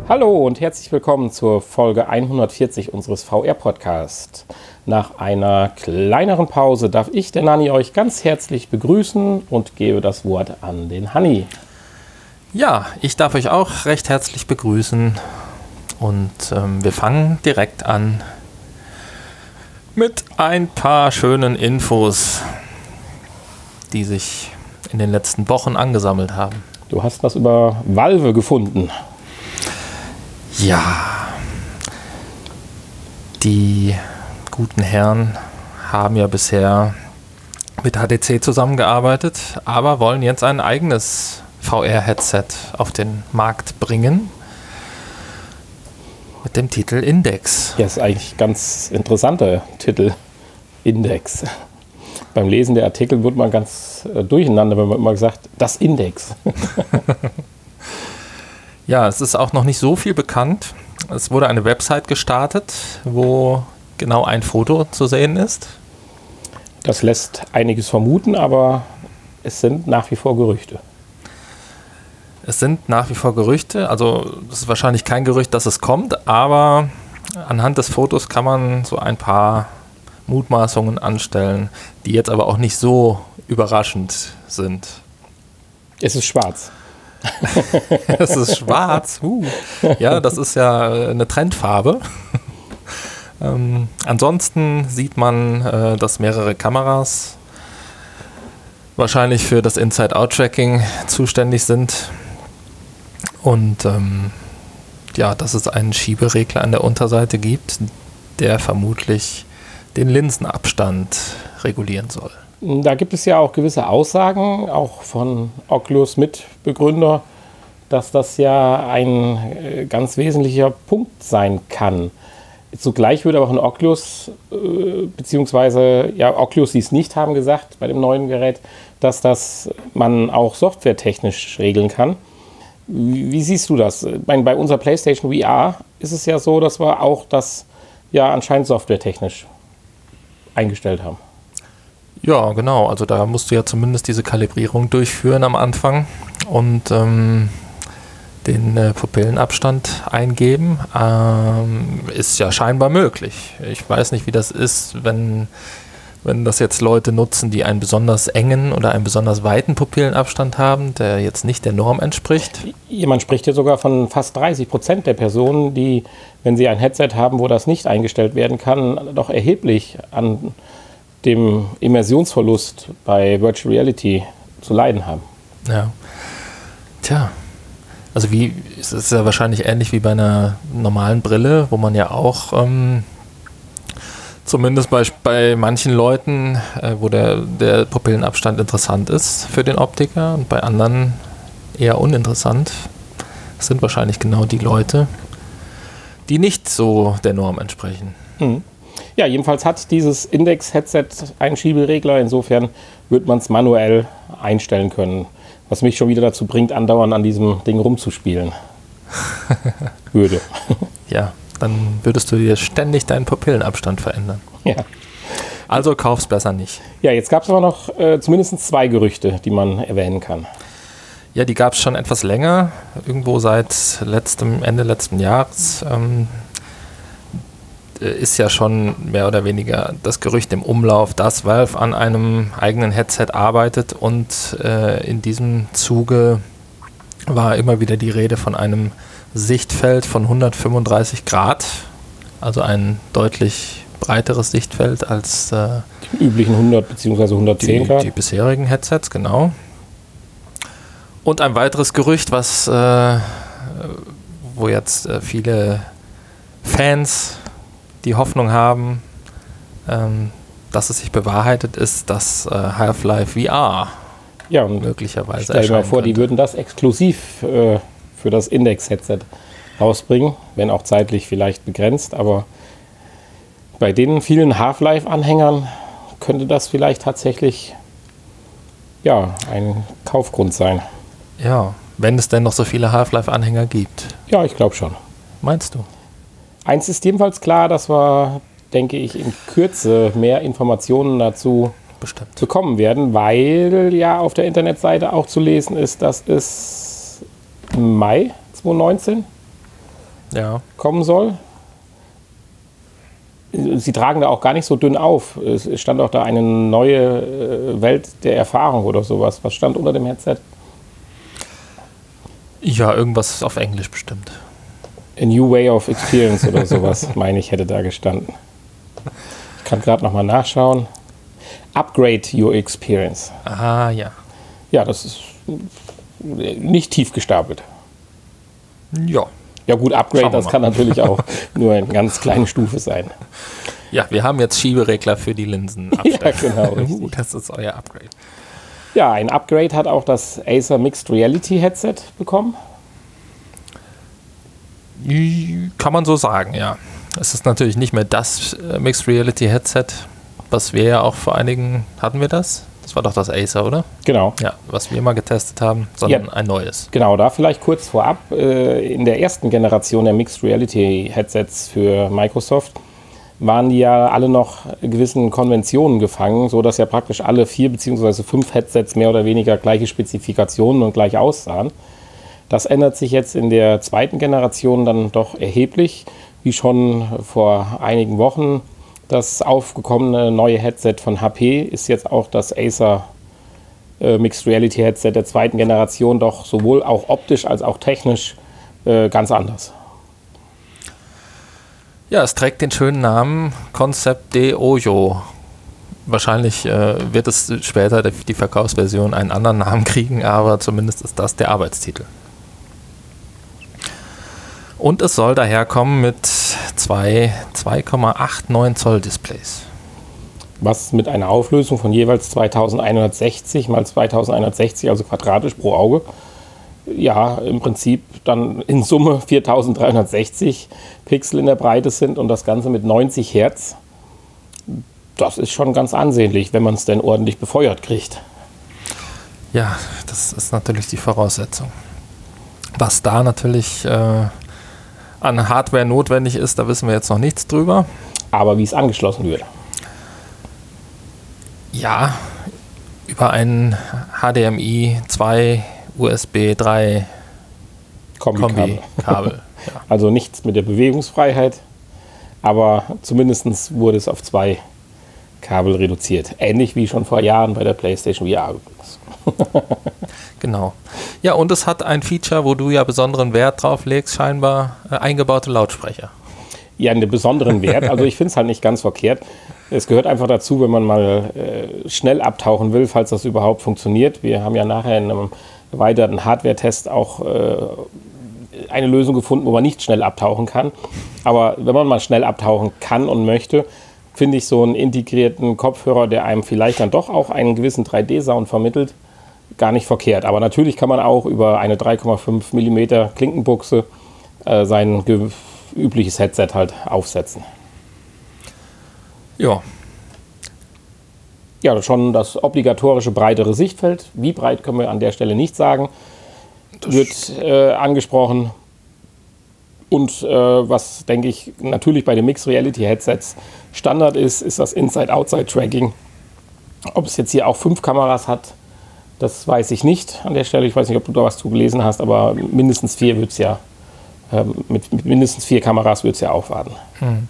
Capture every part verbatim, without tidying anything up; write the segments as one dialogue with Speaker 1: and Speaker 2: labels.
Speaker 1: Hallo und herzlich willkommen zur Folge hundertvierzig unseres V R-Podcasts. Nach einer kleineren Pause darf ich, den Nanni, euch ganz herzlich begrüßen und gebe das Wort an den Hanni.
Speaker 2: Ja, ich darf euch auch recht herzlich begrüßen und ähm, wir fangen direkt an mit ein paar schönen Infos, die sich in den letzten Wochen angesammelt haben.
Speaker 1: Du hast was über Valve gefunden.
Speaker 2: Ja, die guten Herren haben ja bisher mit H T C zusammengearbeitet, aber wollen jetzt ein eigenes V R-Headset auf den Markt bringen mit dem Titel Index.
Speaker 1: Ja, ist eigentlich ein ganz interessanter Titel, Index. Beim Lesen der Artikel wird man ganz äh, durcheinander, wenn man immer sagt, das Index.
Speaker 2: Ja, es ist auch noch nicht so viel bekannt. Es wurde eine Website gestartet, wo genau ein Foto zu sehen ist.
Speaker 1: Das lässt einiges vermuten, aber es sind nach wie vor Gerüchte.
Speaker 2: Es sind nach wie vor Gerüchte, also es ist wahrscheinlich kein Gerücht, dass es kommt, aber anhand des Fotos kann man so ein paar Mutmaßungen anstellen, die jetzt aber auch nicht so überraschend sind.
Speaker 1: Es ist schwarz.
Speaker 2: Es ist schwarz. Uh. Ja, das ist ja eine Trendfarbe. ähm, ansonsten sieht man, äh, dass mehrere Kameras wahrscheinlich für das Inside-Out-Tracking zuständig sind. Und ähm, ja, dass es einen Schieberegler an der Unterseite gibt, der vermutlich den Linsenabstand regulieren soll.
Speaker 1: Da gibt es ja auch gewisse Aussagen, auch von Oculus Mitbegründer, dass das ja ein ganz wesentlicher Punkt sein kann. Zugleich würde aber von Oculus, äh, beziehungsweise ja, Oculus, die es nicht haben, gesagt bei dem neuen Gerät, dass das man auch softwaretechnisch regeln kann. Wie, wie siehst du das? Ich meine, bei unserer PlayStation V R ist es ja so, dass wir auch das ja anscheinend softwaretechnisch eingestellt haben.
Speaker 2: Ja, genau. Also da musst du ja zumindest diese Kalibrierung durchführen am Anfang und ähm, den äh, Pupillenabstand eingeben. Ähm, ist ja scheinbar möglich. Ich weiß nicht, wie das ist, wenn, wenn das jetzt Leute nutzen, die einen besonders engen oder einen besonders weiten Pupillenabstand haben, der jetzt nicht der Norm entspricht.
Speaker 1: Man spricht hier sogar von fast dreißig Prozent der Personen, die, wenn sie ein Headset haben, wo das nicht eingestellt werden kann, doch erheblich an dem Immersionsverlust bei Virtual Reality zu leiden haben.
Speaker 2: Ja. Tja. Also wie, es ist ja wahrscheinlich ähnlich wie bei einer normalen Brille, wo man ja auch ähm, zumindest bei, bei manchen Leuten, äh, wo der, der Pupillenabstand interessant ist für den Optiker und bei anderen eher uninteressant. Das sind wahrscheinlich genau die Leute, die nicht so der Norm entsprechen.
Speaker 1: Mhm. Ja, jedenfalls hat dieses Index-Headset einen Schieberegler. Insofern wird man es manuell einstellen können. Was mich schon wieder dazu bringt, andauernd an diesem Ding rumzuspielen. Würde.
Speaker 2: Ja, dann würdest du dir ständig deinen Pupillenabstand verändern.
Speaker 1: Ja.
Speaker 2: Also kauf's besser nicht.
Speaker 1: Ja, jetzt gab es aber noch äh, zumindest zwei Gerüchte, die man erwähnen kann.
Speaker 2: Ja, die gab es schon etwas länger. Irgendwo seit letztem, Ende letzten Jahres. Ähm, ist ja schon mehr oder weniger das Gerücht im Umlauf, dass Valve an einem eigenen Headset arbeitet und äh, in diesem Zuge war immer wieder die Rede von einem Sichtfeld von hundertfünfunddreißig Grad, also ein deutlich breiteres Sichtfeld als äh,
Speaker 1: die üblichen hundert bzw. hundertzehn Grad.
Speaker 2: Die, die bisherigen Headsets, genau. Und ein weiteres Gerücht, was äh, wo jetzt äh, viele Fans die Hoffnung haben, ähm, dass es sich bewahrheitet, ist, dass äh, Half-Life V R
Speaker 1: ja, und
Speaker 2: möglicherweise
Speaker 1: stell dir mal vor,
Speaker 2: könnte.
Speaker 1: Die würden das exklusiv äh, für das Index-Headset rausbringen, wenn auch zeitlich vielleicht begrenzt, aber bei den vielen Half-Life-Anhängern könnte das vielleicht tatsächlich ja, ein Kaufgrund sein.
Speaker 2: Ja, wenn es denn noch so viele Half-Life-Anhänger gibt.
Speaker 1: Ja, ich glaube schon.
Speaker 2: Meinst du?
Speaker 1: Eins ist jedenfalls klar, dass wir, denke ich, in Kürze mehr Informationen dazu
Speaker 2: Bestimmt
Speaker 1: bekommen werden, weil ja auf der Internetseite auch zu lesen ist, dass es im Mai zwanzig neunzehn
Speaker 2: ja.
Speaker 1: kommen soll. Sie tragen da auch gar nicht so dünn auf. Es stand auch da eine neue Welt der Erfahrung oder sowas. Was stand unter dem Headset?
Speaker 2: Ja, irgendwas auf Englisch bestimmt.
Speaker 1: A New Way of Experience oder sowas, meine ich, hätte da gestanden. Ich kann gerade nochmal nachschauen. Upgrade Your Experience.
Speaker 2: Ah, ja.
Speaker 1: Ja, das ist nicht tief gestapelt.
Speaker 2: Ja.
Speaker 1: Ja gut, Upgrade, das
Speaker 2: mal.
Speaker 1: kann natürlich auch nur eine ganz kleine Stufe sein.
Speaker 2: Ja, wir haben jetzt Schieberegler für die Linsen.
Speaker 1: Ja, genau.
Speaker 2: Uh, das ist euer Upgrade.
Speaker 1: Ja, ein Upgrade hat auch das Acer Mixed Reality Headset bekommen.
Speaker 2: Kann man so sagen, ja. Es ist natürlich nicht mehr das äh, Mixed Reality Headset, was wir ja auch vor einigen, hatten wir das? Das war doch das Acer, oder?
Speaker 1: Genau.
Speaker 2: Ja, was wir mal getestet haben, sondern
Speaker 1: Ja.
Speaker 2: ein neues.
Speaker 1: Genau, da vielleicht kurz vorab. äh, In der ersten Generation der Mixed Reality Headsets für Microsoft waren die ja alle noch gewissen Konventionen gefangen, sodass ja praktisch alle vier bzw. fünf Headsets mehr oder weniger gleiche Spezifikationen und gleich aussahen. Das ändert sich jetzt in der zweiten Generation dann doch erheblich, wie schon vor einigen Wochen. Das aufgekommene neue Headset von H P ist jetzt auch das Acer äh, Mixed Reality Headset der zweiten Generation, doch sowohl auch optisch als auch technisch äh, ganz anders.
Speaker 2: Ja, es trägt den schönen Namen Concept D Oyo. Wahrscheinlich äh, wird es später die, die Verkaufsversion einen anderen Namen kriegen, aber zumindest ist das der Arbeitstitel. Und es soll daherkommen mit zwei zwei Komma neunundachtzig Zoll Displays.
Speaker 1: Was mit einer Auflösung von jeweils zweitausendeinhundertsechzig mal zweitausendeinhundertsechzig, also quadratisch pro Auge, ja, im Prinzip dann in Summe viertausenddreihundertsechzig Pixel in der Breite sind und das Ganze mit neunzig Hertz. Das ist schon ganz ansehnlich, wenn man es denn ordentlich befeuert kriegt.
Speaker 2: Ja, das ist natürlich die Voraussetzung. Was da natürlich äh, an Hardware notwendig ist, da wissen wir jetzt noch nichts drüber.
Speaker 1: Aber wie es angeschlossen wird.
Speaker 2: Ja, über ein H D M I zwei U S B drei
Speaker 1: Kombikabel.
Speaker 2: Kombi-Kabel. Ja.
Speaker 1: Also nichts mit der Bewegungsfreiheit, aber zumindest wurde es auf zwei Kabel reduziert. Ähnlich wie schon vor Jahren bei der PlayStation V R übrigens.
Speaker 2: Genau. Ja, und es hat ein Feature, wo du ja besonderen Wert drauf legst, scheinbar äh, eingebaute Lautsprecher.
Speaker 1: Ja, einen besonderen Wert. Also ich finde es halt nicht ganz verkehrt. Es gehört einfach dazu, wenn man mal äh, schnell abtauchen will, falls das überhaupt funktioniert. Wir haben ja nachher in einem erweiterten Hardware-Test auch äh, eine Lösung gefunden, wo man nicht schnell abtauchen kann. Aber wenn man mal schnell abtauchen kann und möchte, finde ich so einen integrierten Kopfhörer, der einem vielleicht dann doch auch einen gewissen drei D-Sound vermittelt, gar nicht verkehrt. Aber natürlich kann man auch über eine drei Komma fünf Millimeter Klinkenbuchse äh, sein ge- übliches Headset halt aufsetzen.
Speaker 2: Ja.
Speaker 1: Ja, schon das obligatorische breitere Sichtfeld. Wie breit können wir an der Stelle nicht sagen. Das wird äh, angesprochen. Und äh, was, denke ich, natürlich bei den Mixed Reality Headsets Standard ist, ist das Inside-Outside-Tracking. Ob es jetzt hier auch fünf Kameras hat, das weiß ich nicht an der Stelle. Ich weiß nicht, ob du da was zu gelesen hast, aber mindestens vier wird es ja, äh, mit, mit mindestens vier Kameras wird es ja aufwarten.
Speaker 2: Hm.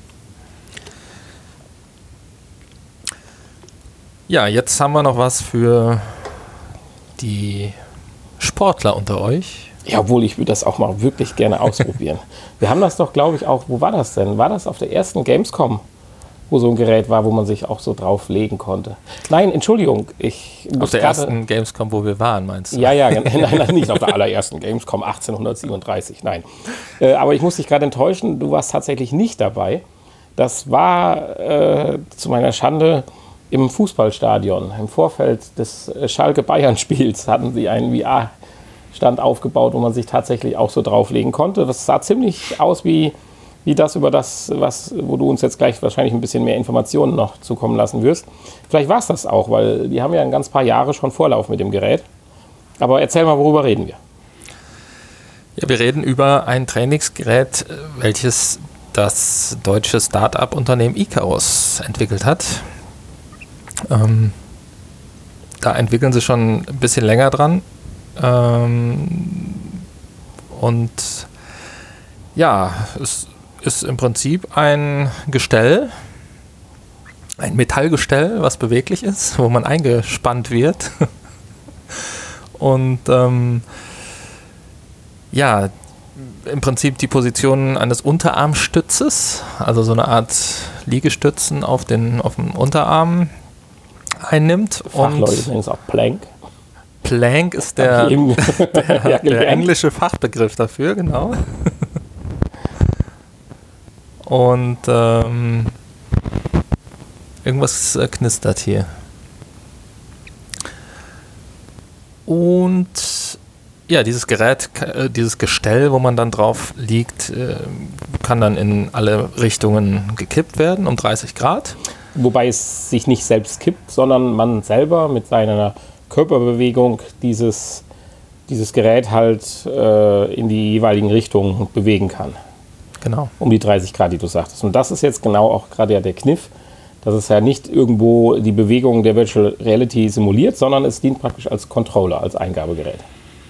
Speaker 2: Ja, jetzt haben wir noch was für die Sportler unter euch.
Speaker 1: Ja, obwohl ich würde das auch mal wirklich gerne ausprobieren. Wir haben das doch, glaube ich, auch, wo war das denn? War das auf der ersten Gamescom, wo so ein Gerät war, wo man sich auch so drauf legen konnte? Nein, Entschuldigung. Ich muss
Speaker 2: Auf der
Speaker 1: grade,
Speaker 2: ersten Gamescom, wo wir waren, meinst du?
Speaker 1: Ja, ja, nein, nein, nicht auf der allerersten Gamescom achtzehnhundertsiebenunddreißig, nein. Äh, aber ich muss dich gerade enttäuschen, du warst tatsächlich nicht dabei. Das war äh, zu meiner Schande im Fußballstadion. Im Vorfeld des Schalke-Bayern-Spiels hatten sie einen V R-Stand aufgebaut, wo man sich tatsächlich auch so drauflegen konnte. Das sah ziemlich aus wie, wie das, über das, was, wo du uns jetzt gleich wahrscheinlich ein bisschen mehr Informationen noch zukommen lassen wirst. Vielleicht war es das auch, weil die haben ja ein ganz paar Jahre schon Vorlauf mit dem Gerät. Aber erzähl mal, worüber reden wir?
Speaker 2: Ja, wir reden über ein Trainingsgerät, welches das deutsche Start-up-Unternehmen Icarus entwickelt hat. Ähm, da entwickeln sie schon ein bisschen länger dran. Ähm, und Ja, es ist im Prinzip ein Gestell, ein Metallgestell, was beweglich ist, wo man eingespannt wird. Und ähm, ja, im Prinzip die Position eines Unterarmstützes, also so eine Art Liegestützen auf den auf dem Unterarm einnimmt.
Speaker 1: Fachleute nennen es auch Plank.
Speaker 2: Plank ist der, der,
Speaker 1: ja,
Speaker 2: der englische Fachbegriff dafür, genau. Und ähm, irgendwas äh, knistert hier. Und ja, dieses Gerät, äh, dieses Gestell, wo man dann drauf liegt, äh, kann dann in alle Richtungen gekippt werden um dreißig Grad.
Speaker 1: Wobei es sich nicht selbst kippt, sondern man selber mit seiner Körperbewegung dieses, dieses Gerät halt äh, in die jeweiligen Richtungen bewegen kann.
Speaker 2: Genau.
Speaker 1: Um die dreißig Grad, die du sagtest. Und das ist jetzt genau auch gerade ja der Kniff, dass es ja nicht irgendwo die Bewegung der Virtual Reality simuliert, sondern es dient praktisch als Controller, als Eingabegerät.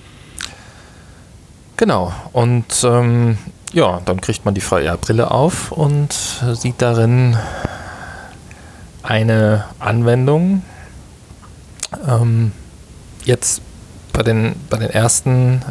Speaker 2: Genau. Und ähm, ja, dann kriegt man die V R-Brille auf und sieht darin eine Anwendung. Ähm, jetzt bei den, bei den ersten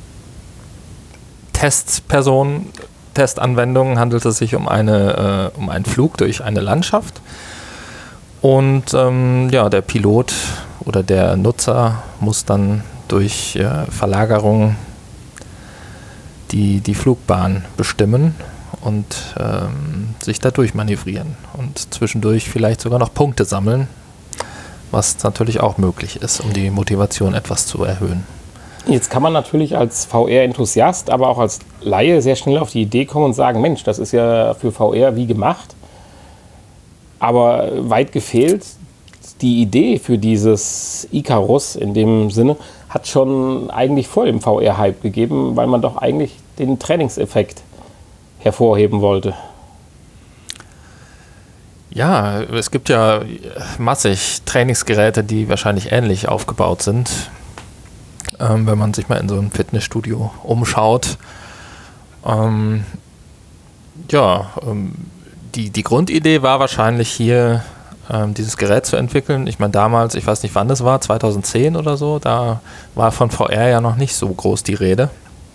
Speaker 2: Testpersonen, Testanwendungen handelt es sich um, eine, äh, um einen Flug durch eine Landschaft. Und ähm, ja, der Pilot oder der Nutzer muss dann durch äh, Verlagerung die, die Flugbahn bestimmen und ähm, sich da durchmanövrieren und zwischendurch vielleicht sogar noch Punkte sammeln, was natürlich auch möglich ist, um die Motivation etwas zu erhöhen.
Speaker 1: Jetzt kann man natürlich als V R-Enthusiast, aber auch als Laie sehr schnell auf die Idee kommen und sagen, Mensch, das ist ja für V R wie gemacht. Aber weit gefehlt, die Idee für dieses Icarus in dem Sinne hat schon eigentlich vor dem V R-Hype gegeben, weil man doch eigentlich den Trainingseffekt hervorheben wollte.
Speaker 2: Ja, es gibt ja massig Trainingsgeräte, die wahrscheinlich ähnlich aufgebaut sind. Ähm, wenn man sich mal in so einem Fitnessstudio umschaut. Ähm, ja, ähm, die, die Grundidee war wahrscheinlich hier, ähm, dieses Gerät zu entwickeln. Ich meine, damals, ich weiß nicht wann das war, zweitausendzehn oder so, da war von V R ja noch nicht so groß die Rede.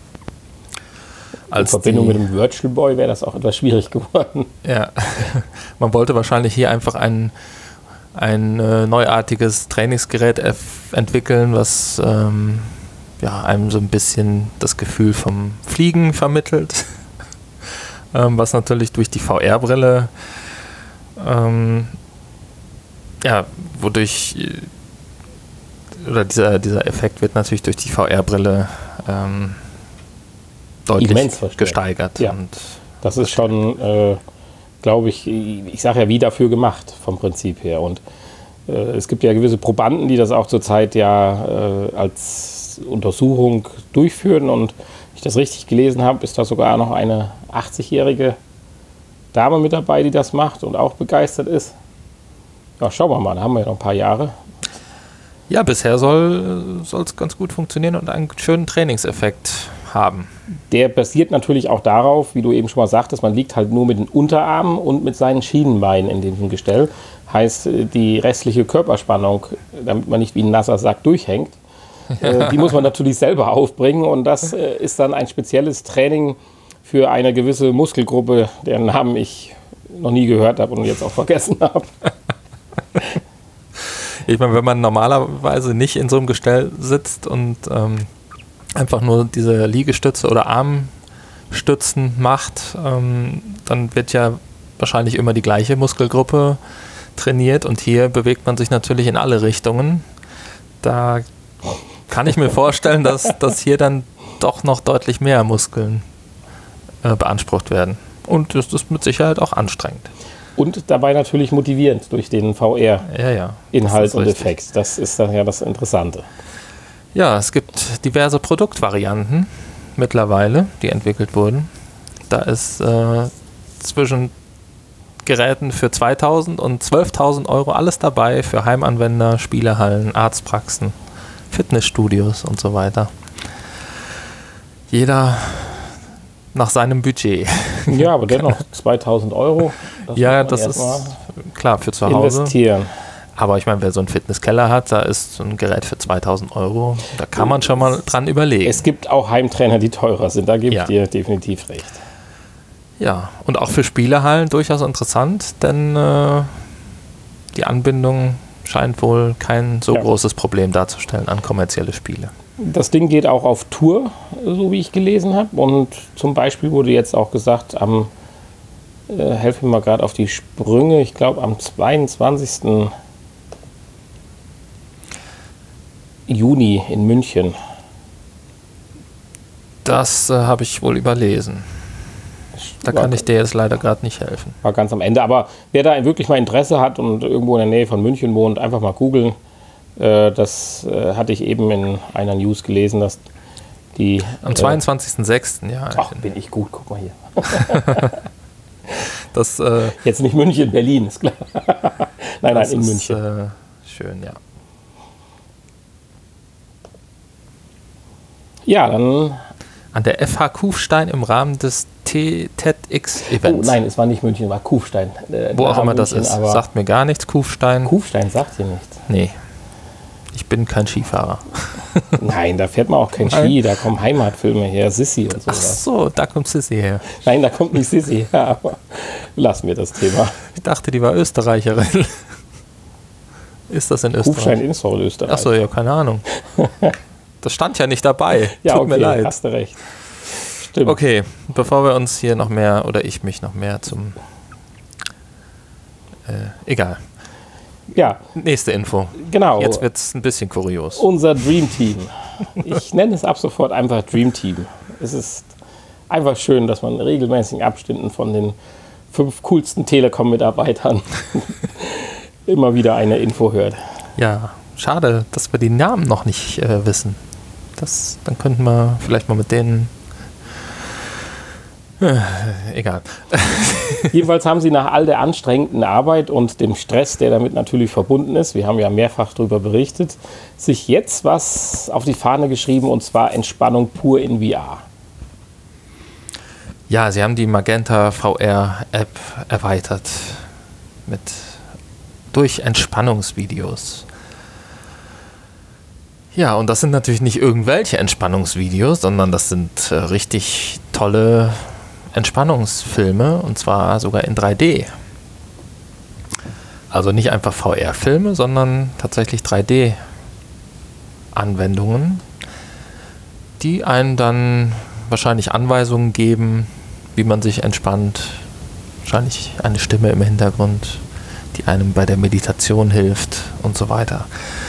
Speaker 1: Als in Verbindung die, mit dem Virtual Boy wäre das auch etwas schwierig geworden.
Speaker 2: Ja, man wollte wahrscheinlich hier einfach ein, ein äh, neuartiges Trainingsgerät f- entwickeln, was ähm, ja, einem so ein bisschen das Gefühl vom Fliegen vermittelt, ähm, was natürlich durch die V R-Brille, ähm, ja, wodurch, oder dieser, dieser Effekt wird natürlich durch die V R-Brille ähm, deutlich gesteigert.
Speaker 1: Ja, und das ist schon, äh, glaube ich, ich sage ja, wie dafür gemacht vom Prinzip her. Und äh, es gibt ja gewisse Probanden, die das auch zurzeit ja äh, als Untersuchung durchführen. Und wenn ich das richtig gelesen habe, ist da sogar noch eine achtzigjährige Dame mit dabei, die das macht und auch begeistert ist. Ja, schauen wir mal, da haben wir ja noch ein paar Jahre.
Speaker 2: Ja, bisher soll es ganz gut funktionieren und einen schönen Trainingseffekt haben.
Speaker 1: Der basiert natürlich auch darauf, wie du eben schon mal sagtest, man liegt halt nur mit den Unterarmen und mit seinen Schienenbeinen in diesem Gestell. Heißt, die restliche Körperspannung, damit man nicht wie ein nasser Sack durchhängt, äh, die muss man natürlich selber aufbringen. Und das äh, ist dann ein spezielles Training für eine gewisse Muskelgruppe, deren Namen ich noch nie gehört habe und jetzt auch vergessen habe.
Speaker 2: Ich meine, wenn man normalerweise nicht in so einem Gestell sitzt und ähm, einfach nur diese Liegestütze oder Armstützen macht, ähm, dann wird ja wahrscheinlich immer die gleiche Muskelgruppe trainiert und hier bewegt man sich natürlich in alle Richtungen. Da kann ich mir vorstellen, dass, dass hier dann doch noch deutlich mehr Muskeln äh, beansprucht werden. Und das ist mit Sicherheit auch anstrengend.
Speaker 1: Und dabei natürlich motivierend durch den V R-Inhalt
Speaker 2: ja, ja,
Speaker 1: und Effekt. Das ist dann ja das Interessante.
Speaker 2: Ja, es gibt diverse Produktvarianten mittlerweile, die entwickelt wurden. Da ist äh, zwischen Geräten für zweitausend und zwölftausend Euro alles dabei für Heimanwender, Spielehallen, Arztpraxen, Fitnessstudios und so weiter. Jeder nach seinem Budget.
Speaker 1: Ja, aber dennoch zweitausend Euro.
Speaker 2: Das ja, das ist klar für zu Hause.
Speaker 1: Investieren.
Speaker 2: Aber ich meine, wer so einen Fitnesskeller hat, da ist so ein Gerät für zweitausend Euro, da kann man schon mal dran überlegen.
Speaker 1: Es gibt auch Heimtrainer, die teurer sind, da gebe ich
Speaker 2: ja.
Speaker 1: dir definitiv recht.
Speaker 2: Ja, und auch für Spielehallen durchaus interessant, denn äh, die Anbindung scheint wohl kein so ja. großes Problem darzustellen an kommerzielle Spiele.
Speaker 1: Das Ding geht auch auf Tour, so wie ich gelesen habe. Und zum Beispiel wurde jetzt auch gesagt, am, äh, helfe mir mal gerade auf die Sprünge, ich glaube am zweiundzwanzigsten Juni in München.
Speaker 2: Das äh, habe ich wohl überlesen. Da kann ich dir jetzt leider gerade nicht helfen.
Speaker 1: War ganz am Ende. Aber wer da wirklich mal Interesse hat und irgendwo in der Nähe von München wohnt, einfach mal googeln. Äh, das äh, hatte ich eben in einer News gelesen, dass die...
Speaker 2: Am zweiundzwanzigsten sechsten ja.
Speaker 1: Ach, bin ich gut. Guck mal hier.
Speaker 2: das, äh,
Speaker 1: jetzt nicht München, Berlin, ist klar. nein, nein, in
Speaker 2: ist,
Speaker 1: München.
Speaker 2: Äh, schön, ja.
Speaker 1: Ja, dann...
Speaker 2: An der F H Kufstein im Rahmen des TEDx-Events.
Speaker 1: Oh nein, es war nicht München, war Kufstein.
Speaker 2: Äh, Wo auch immer das ist. Sagt mir gar nichts, Kufstein.
Speaker 1: Kufstein sagt dir nichts.
Speaker 2: Nee. Ich bin kein Skifahrer.
Speaker 1: Nein, da fährt man auch kein Ski, da kommen Heimatfilme her, Sissi und so.
Speaker 2: Ach so, da kommt Sissi her.
Speaker 1: Nein, da kommt nicht Sissi her, aber lassen wir das Thema.
Speaker 2: Ich dachte, die war Österreicherin. Ist das in Österreich?
Speaker 1: Kufstein ist doch in Österreich.
Speaker 2: Ach so, ja, keine Ahnung. Das stand ja nicht dabei.
Speaker 1: Ja,
Speaker 2: Tut
Speaker 1: okay,
Speaker 2: mir leid.
Speaker 1: Hast du recht. Stimmt.
Speaker 2: Okay, bevor wir uns hier noch mehr, oder ich mich noch mehr zum... Äh, egal.
Speaker 1: Ja.
Speaker 2: Nächste Info.
Speaker 1: Genau.
Speaker 2: Jetzt wird es ein bisschen kurios.
Speaker 1: Unser Dream Team. Ich nenne es ab sofort einfach Dream Team. Es ist einfach schön, dass man in regelmäßigen Abständen von den fünf coolsten Telekom-Mitarbeitern immer wieder eine Info hört.
Speaker 2: Ja, schade, dass wir die Namen noch nicht äh, wissen. Das, dann könnten wir vielleicht mal mit denen... Äh, egal.
Speaker 1: Jedenfalls haben sie nach all der anstrengenden Arbeit und dem Stress, der damit natürlich verbunden ist, wir haben ja mehrfach darüber berichtet, sich jetzt was auf die Fahne geschrieben, und zwar Entspannung pur in V R.
Speaker 2: Ja, sie haben die Magenta V R-App erweitert mit durch Entspannungsvideos. Ja, und das sind natürlich nicht irgendwelche Entspannungsvideos, sondern das sind äh, richtig tolle Entspannungsfilme, und zwar sogar in drei D. Also nicht einfach V R-Filme, sondern tatsächlich drei D-Anwendungen, die einen dann wahrscheinlich Anweisungen geben, wie man sich entspannt. Wahrscheinlich eine Stimme im Hintergrund, die einem bei der Meditation hilft und so weiter.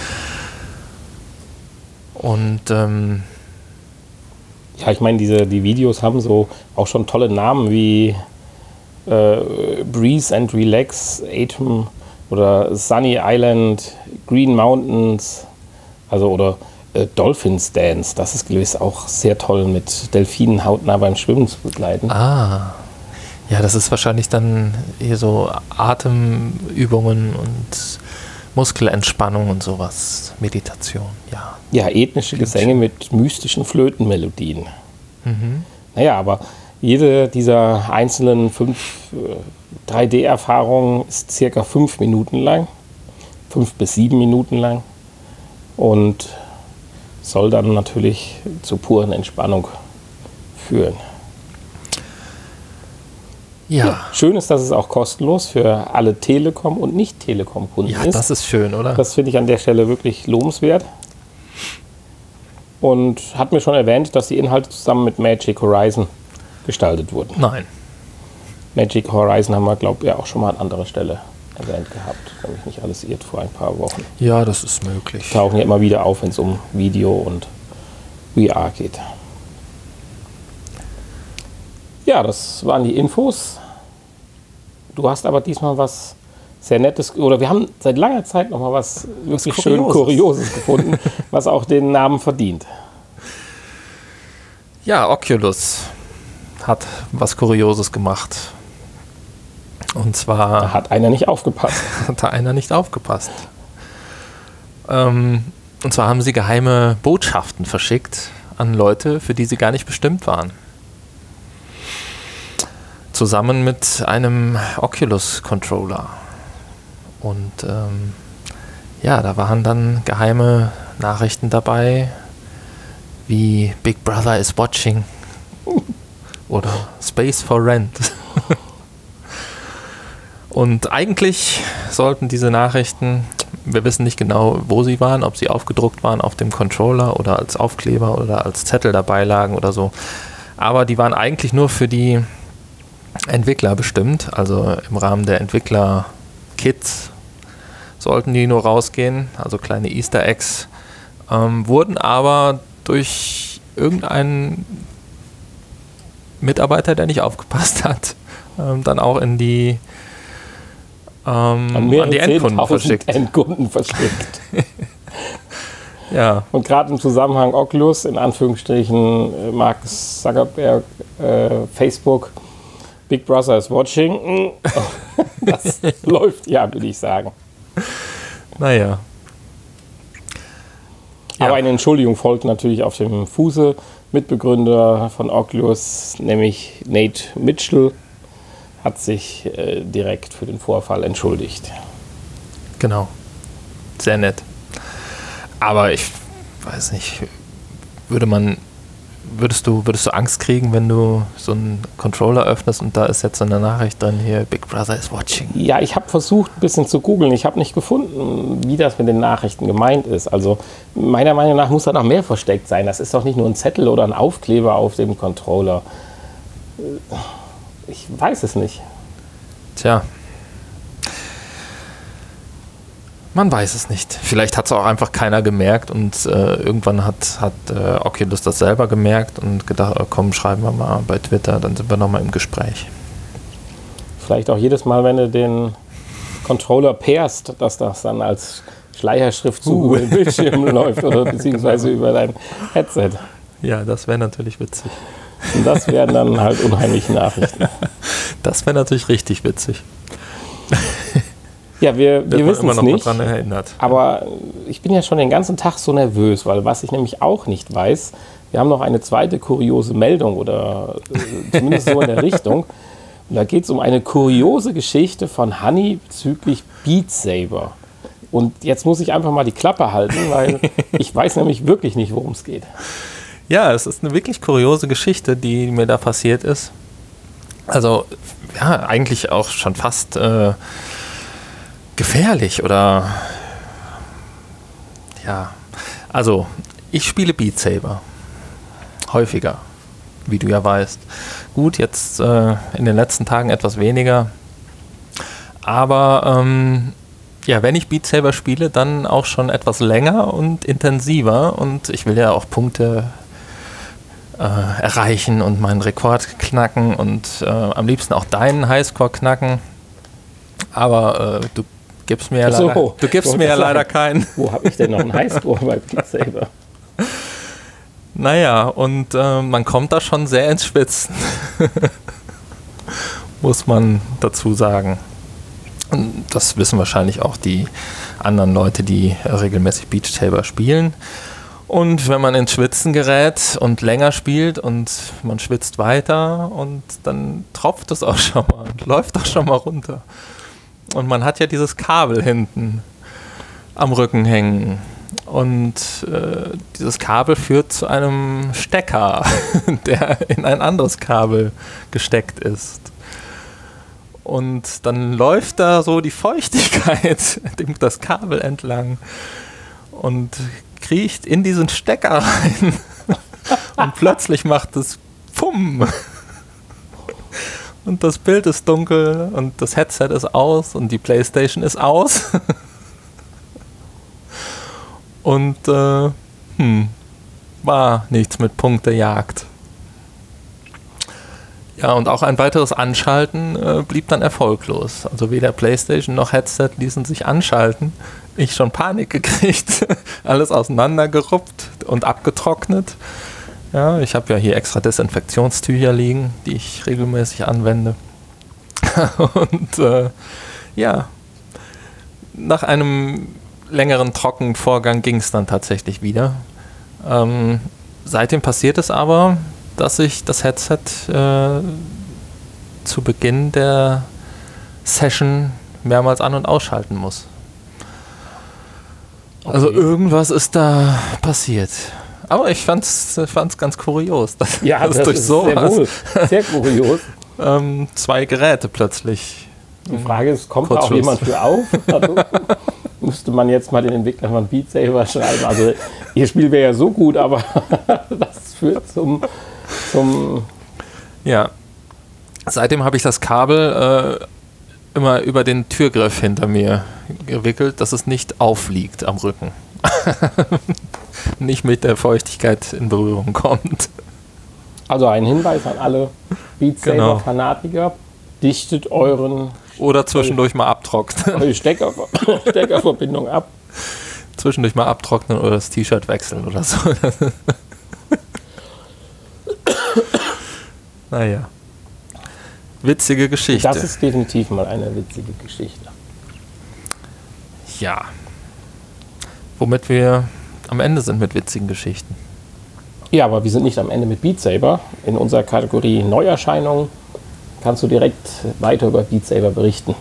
Speaker 2: Und ähm,
Speaker 1: ja, ich meine, diese, die Videos haben so auch schon tolle Namen wie äh, Breeze and Relax, Atom oder Sunny Island, Green Mountains, also oder äh, Dolphins Dance. Das ist gewiss auch sehr toll, mit Delfinen hautnah beim Schwimmen zu begleiten.
Speaker 2: Ah, ja, das ist wahrscheinlich dann hier so Atemübungen und Muskelentspannung und sowas, Meditation, ja.
Speaker 1: Ja, ethnische Gesänge mit mystischen Flötenmelodien.
Speaker 2: Mhm.
Speaker 1: Naja, aber jede dieser einzelnen fünf äh, drei D-Erfahrungen ist circa fünf Minuten lang, fünf bis sieben Minuten lang, und soll dann natürlich zu puren Entspannung führen.
Speaker 2: Ja.
Speaker 1: Ja. Schön ist, dass es auch kostenlos für alle Telekom- und Nicht-Telekom-Kunden
Speaker 2: Ja,
Speaker 1: ist.
Speaker 2: das ist schön, oder?
Speaker 1: Das finde ich an der Stelle wirklich lobenswert. Und hat mir schon erwähnt, dass die Inhalte zusammen mit Magic Horizon gestaltet wurden.
Speaker 2: Nein.
Speaker 1: Magic Horizon haben wir, glaube ich, ja auch schon mal an anderer Stelle erwähnt gehabt, wenn mich nicht alles irrt, vor ein paar Wochen.
Speaker 2: Ja, das ist möglich.
Speaker 1: Tauchen ja immer wieder auf, wenn es um Video und V R geht. Ja, das waren die Infos. Du hast aber diesmal was sehr Nettes, oder wir haben seit langer Zeit noch mal was wirklich
Speaker 2: was
Speaker 1: schön
Speaker 2: Kurioses.
Speaker 1: Kurioses gefunden, was auch den Namen verdient.
Speaker 2: Ja, Oculus hat was Kurioses gemacht. Und zwar...
Speaker 1: Da hat einer nicht aufgepasst.
Speaker 2: Hat da einer nicht aufgepasst. Ähm, und zwar haben sie geheime Botschaften verschickt an Leute, für die sie gar nicht bestimmt waren. zusammen mit einem Oculus-Controller. Und ähm, ja, da waren dann geheime Nachrichten dabei, wie Big Brother is watching oder Space for Rent. Und eigentlich sollten diese Nachrichten, wir wissen nicht genau, wo sie waren, ob sie aufgedruckt waren auf dem Controller oder als Aufkleber oder als Zettel dabei lagen oder so. Aber die waren eigentlich nur für die Entwickler bestimmt, also im Rahmen der Entwickler-Kits sollten die nur rausgehen, also kleine Easter Eggs, ähm, wurden aber durch irgendeinen Mitarbeiter, der nicht aufgepasst hat, ähm, dann auch in die ähm,
Speaker 1: an,
Speaker 2: an die Endkunden verschickt.
Speaker 1: Endkunden verschickt.
Speaker 2: Ja.
Speaker 1: Und gerade im Zusammenhang Oculus, in Anführungsstrichen Mark Zuckerberg, äh, Facebook, Big Brother is watching, das läuft ja, würde ich sagen.
Speaker 2: Naja.
Speaker 1: Aber
Speaker 2: Ja.
Speaker 1: eine Entschuldigung folgt natürlich auf dem Fuße. Mitbegründer von Oculus, nämlich Nate Mitchell, hat sich äh, direkt für den Vorfall entschuldigt.
Speaker 2: Genau. Sehr nett. Aber ich weiß nicht, würde man, würdest du, würdest du Angst kriegen, wenn du so einen Controller öffnest und da ist jetzt so eine Nachricht drin, hier, Big Brother is watching?
Speaker 1: Ja, ich habe versucht, ein bisschen zu googeln. Ich habe nicht gefunden, wie das mit den Nachrichten gemeint ist. Also meiner Meinung nach muss da noch mehr versteckt sein. Das ist doch nicht nur ein Zettel oder ein Aufkleber auf dem Controller. Ich weiß es nicht.
Speaker 2: Tja. Man weiß es nicht. Vielleicht hat es auch einfach keiner gemerkt und äh, irgendwann hat, hat äh, Oculus das selber gemerkt und gedacht, oh, komm, schreiben wir mal bei Twitter, dann sind wir nochmal im Gespräch.
Speaker 1: Vielleicht auch jedes Mal, wenn du den Controller pairst, dass das dann als Schleierschriftzug uh. über den Bildschirm läuft oder beziehungsweise über dein Headset.
Speaker 2: Ja, das wäre natürlich witzig.
Speaker 1: Und das wären dann halt unheimliche Nachrichten.
Speaker 2: Das wäre natürlich richtig witzig.
Speaker 1: Ja, wir, wir wissen es nicht,
Speaker 2: dran erinnert.
Speaker 1: Aber ich bin ja schon den ganzen Tag so nervös, weil was ich nämlich auch nicht weiß, wir haben noch eine zweite kuriose Meldung oder äh, zumindest so in der Richtung. Und da geht es um eine kuriose Geschichte von Honey bezüglich Beat Saber. Und jetzt muss ich einfach mal die Klappe halten, weil ich weiß nämlich wirklich nicht, worum es geht.
Speaker 2: Ja, es ist eine wirklich kuriose Geschichte, die mir da passiert ist. Also, ja, eigentlich auch schon fast äh, gefährlich oder ja, also ich spiele Beat Saber häufiger, wie du ja weißt. Gut, jetzt äh, in den letzten Tagen etwas weniger, aber ähm, ja, wenn ich Beat Saber spiele, dann auch schon etwas länger und intensiver und ich will ja auch Punkte äh, erreichen und meinen Rekord knacken und äh, am liebsten auch deinen Highscore knacken, aber äh, du gibst mir ja
Speaker 1: so,
Speaker 2: leider, du gibst mir ja leider keinen.
Speaker 1: Wo habe ich denn noch einen Highscore bei Beat Saber?
Speaker 2: Naja, und äh, man kommt da schon sehr ins Schwitzen. Muss man dazu sagen. Und das wissen wahrscheinlich auch die anderen Leute, die regelmäßig Beat Saber spielen. Und wenn man ins Schwitzen gerät und länger spielt und man schwitzt weiter und dann tropft es auch schon mal und läuft auch schon mal runter. Und man hat ja dieses Kabel hinten am Rücken hängen. Und äh, dieses Kabel führt zu einem Stecker, der in ein anderes Kabel gesteckt ist. Und dann läuft da so die Feuchtigkeit das Kabel entlang und kriecht in diesen Stecker rein. Und plötzlich macht es Pum. Und das Bild ist dunkel und das Headset ist aus und die PlayStation ist aus. Und äh, hm, war nichts mit Punktejagd. Ja, und auch ein weiteres Anschalten äh, blieb dann erfolglos. Also weder PlayStation noch Headset ließen sich anschalten. Ich schon Panik gekriegt, alles auseinandergeruppt und abgetrocknet. Ja, ich habe ja hier extra Desinfektionstücher liegen, die ich regelmäßig anwende. Und äh, ja, nach einem längeren Trockenvorgang ging es dann tatsächlich wieder. Ähm, seitdem passiert es aber, dass ich das Headset äh, zu Beginn der Session mehrmals an- und ausschalten muss. Okay. Also irgendwas ist da passiert. Aber ich fand's, fand's ganz kurios. Dass,
Speaker 1: ja, das, das durch ist sowas, sehr, wohl, sehr kurios.
Speaker 2: ähm, zwei Geräte plötzlich.
Speaker 1: Die Frage ist, kommt da auch jemand für auf? Also, müsste man jetzt mal den Entwicklern von Beat Saber schreiben. Also ihr Spiel wäre ja so gut, aber das führt zum, zum...
Speaker 2: Ja. Seitdem habe ich das Kabel äh, immer über den Türgriff hinter mir gewickelt, dass es nicht aufliegt am Rücken. Nicht mit der Feuchtigkeit in Berührung kommt.
Speaker 1: Also ein Hinweis an alle Beat Saber Fanatiker, dichtet euren...
Speaker 2: Oder zwischendurch mal abtrocknen.
Speaker 1: Eure Stecker, Steckerverbindung ab.
Speaker 2: Zwischendurch mal abtrocknen oder das T-Shirt wechseln oder so. Naja. Witzige Geschichte.
Speaker 1: Das ist definitiv mal eine witzige Geschichte.
Speaker 2: Ja. Womit wir am Ende sind mit witzigen Geschichten.
Speaker 1: Ja, aber wir sind nicht am Ende mit Beat Saber. In unserer Kategorie Neuerscheinungen kannst du direkt weiter über Beat Saber berichten.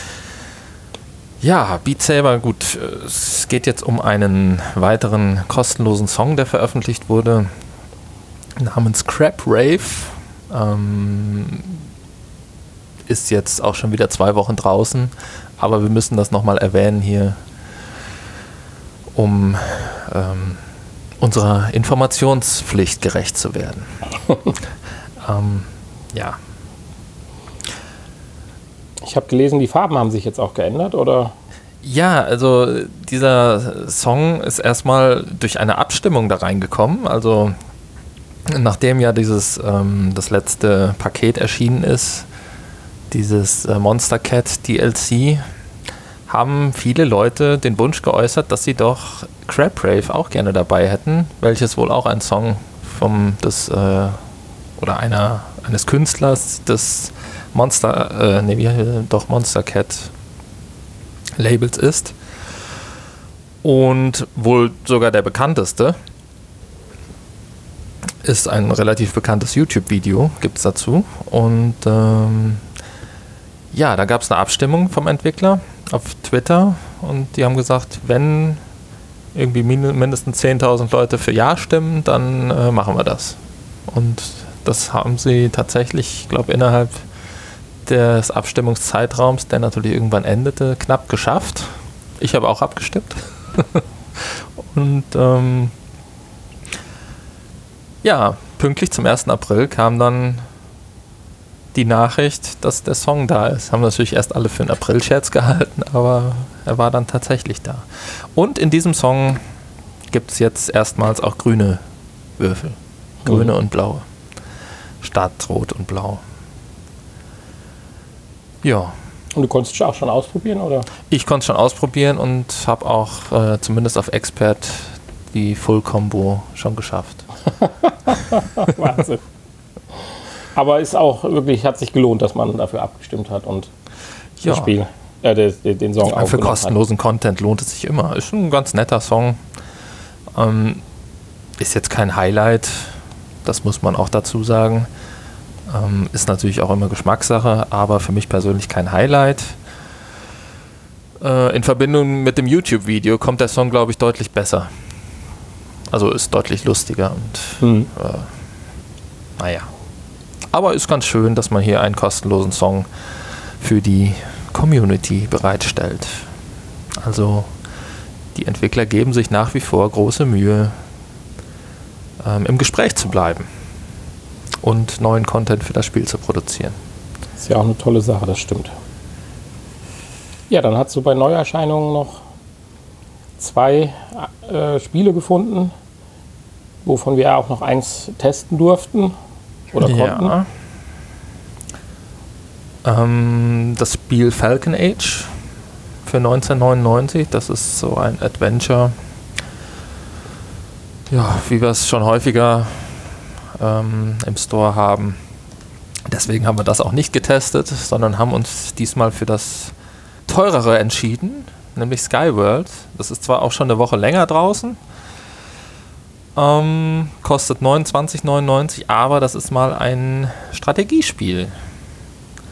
Speaker 2: Ja, Beat Saber, gut. Es geht jetzt um einen weiteren kostenlosen Song, der veröffentlicht wurde, namens Crap Rave. Ähm, ist jetzt auch schon wieder zwei Wochen draußen, aber wir müssen das nochmal erwähnen hier, um ähm, unserer Informationspflicht gerecht zu werden. ähm, ja.
Speaker 1: Ich habe gelesen, die Farben haben sich jetzt auch geändert, oder?
Speaker 2: Ja, also dieser Song ist erstmal durch eine Abstimmung da reingekommen. Also nachdem ja dieses ähm, das letzte Paket erschienen ist, dieses äh, Monster Cat D L C, haben viele Leute den Wunsch geäußert, dass sie doch Crap Rave auch gerne dabei hätten, welches wohl auch ein Song vom des äh, oder einer eines Künstlers des Monster, äh, nee, wie, doch Monster Cat Labels ist und wohl sogar der bekannteste. Ist ein relativ bekanntes YouTube-Video, gibt es dazu. Und ähm, ja, da gab es eine Abstimmung vom Entwickler auf Twitter und die haben gesagt, wenn irgendwie min- mindestens zehntausend Leute für Ja stimmen, dann äh, machen wir das. Und das haben sie tatsächlich, ich glaube, innerhalb des Abstimmungszeitraums, der natürlich irgendwann endete, knapp geschafft. Ich habe auch abgestimmt. Und ähm, ja, pünktlich zum ersten April kam dann die Nachricht, dass der Song da ist. Haben natürlich erst alle für einen April-Scherz gehalten, aber er war dann tatsächlich da. Und in diesem Song gibt es jetzt erstmals auch grüne Würfel. Grüne mhm. und blaue. Statt rot und blau. Ja.
Speaker 1: Und du konntest es auch schon ausprobieren, oder?
Speaker 2: Ich konnte es schon ausprobieren und habe auch äh, zumindest auf Expert die Full-Combo schon geschafft.
Speaker 1: Wahnsinn. Aber ist auch wirklich, hat sich gelohnt, dass man dafür abgestimmt hat und
Speaker 2: ja.
Speaker 1: das Spiel, äh, den, den Song auch.
Speaker 2: Für kostenlosen hat. Content lohnt es sich immer. Ist ein ganz netter Song. Ähm, ist jetzt kein Highlight, das muss man auch dazu sagen. Ähm, ist natürlich auch immer Geschmackssache, aber für mich persönlich kein Highlight. Äh, in Verbindung mit dem YouTube-Video kommt der Song, glaube ich, deutlich besser. Also ist deutlich lustiger und mhm. äh, naja. Aber ist ganz schön, dass man hier einen kostenlosen Song für die Community bereitstellt. Also die Entwickler geben sich nach wie vor große Mühe, ähm, im Gespräch zu bleiben und neuen Content für das Spiel zu produzieren.
Speaker 1: Ist ja auch eine tolle Sache, das stimmt. Ja, dann hast du bei Neuerscheinungen noch zwei äh, Spiele gefunden, wovon wir auch noch eins testen durften oder konnten.
Speaker 2: Ja. Ähm, das Spiel Falcon Age für neunzehnhundertneunundneunzig, das ist so ein Adventure, ja, wie wir es schon häufiger ähm, im Store haben. Deswegen haben wir das auch nicht getestet, sondern haben uns diesmal für das teurere entschieden, nämlich Skyworld. Das ist zwar auch schon eine Woche länger draußen, ähm, kostet neunundzwanzig neunundneunzig, aber das ist mal ein Strategiespiel.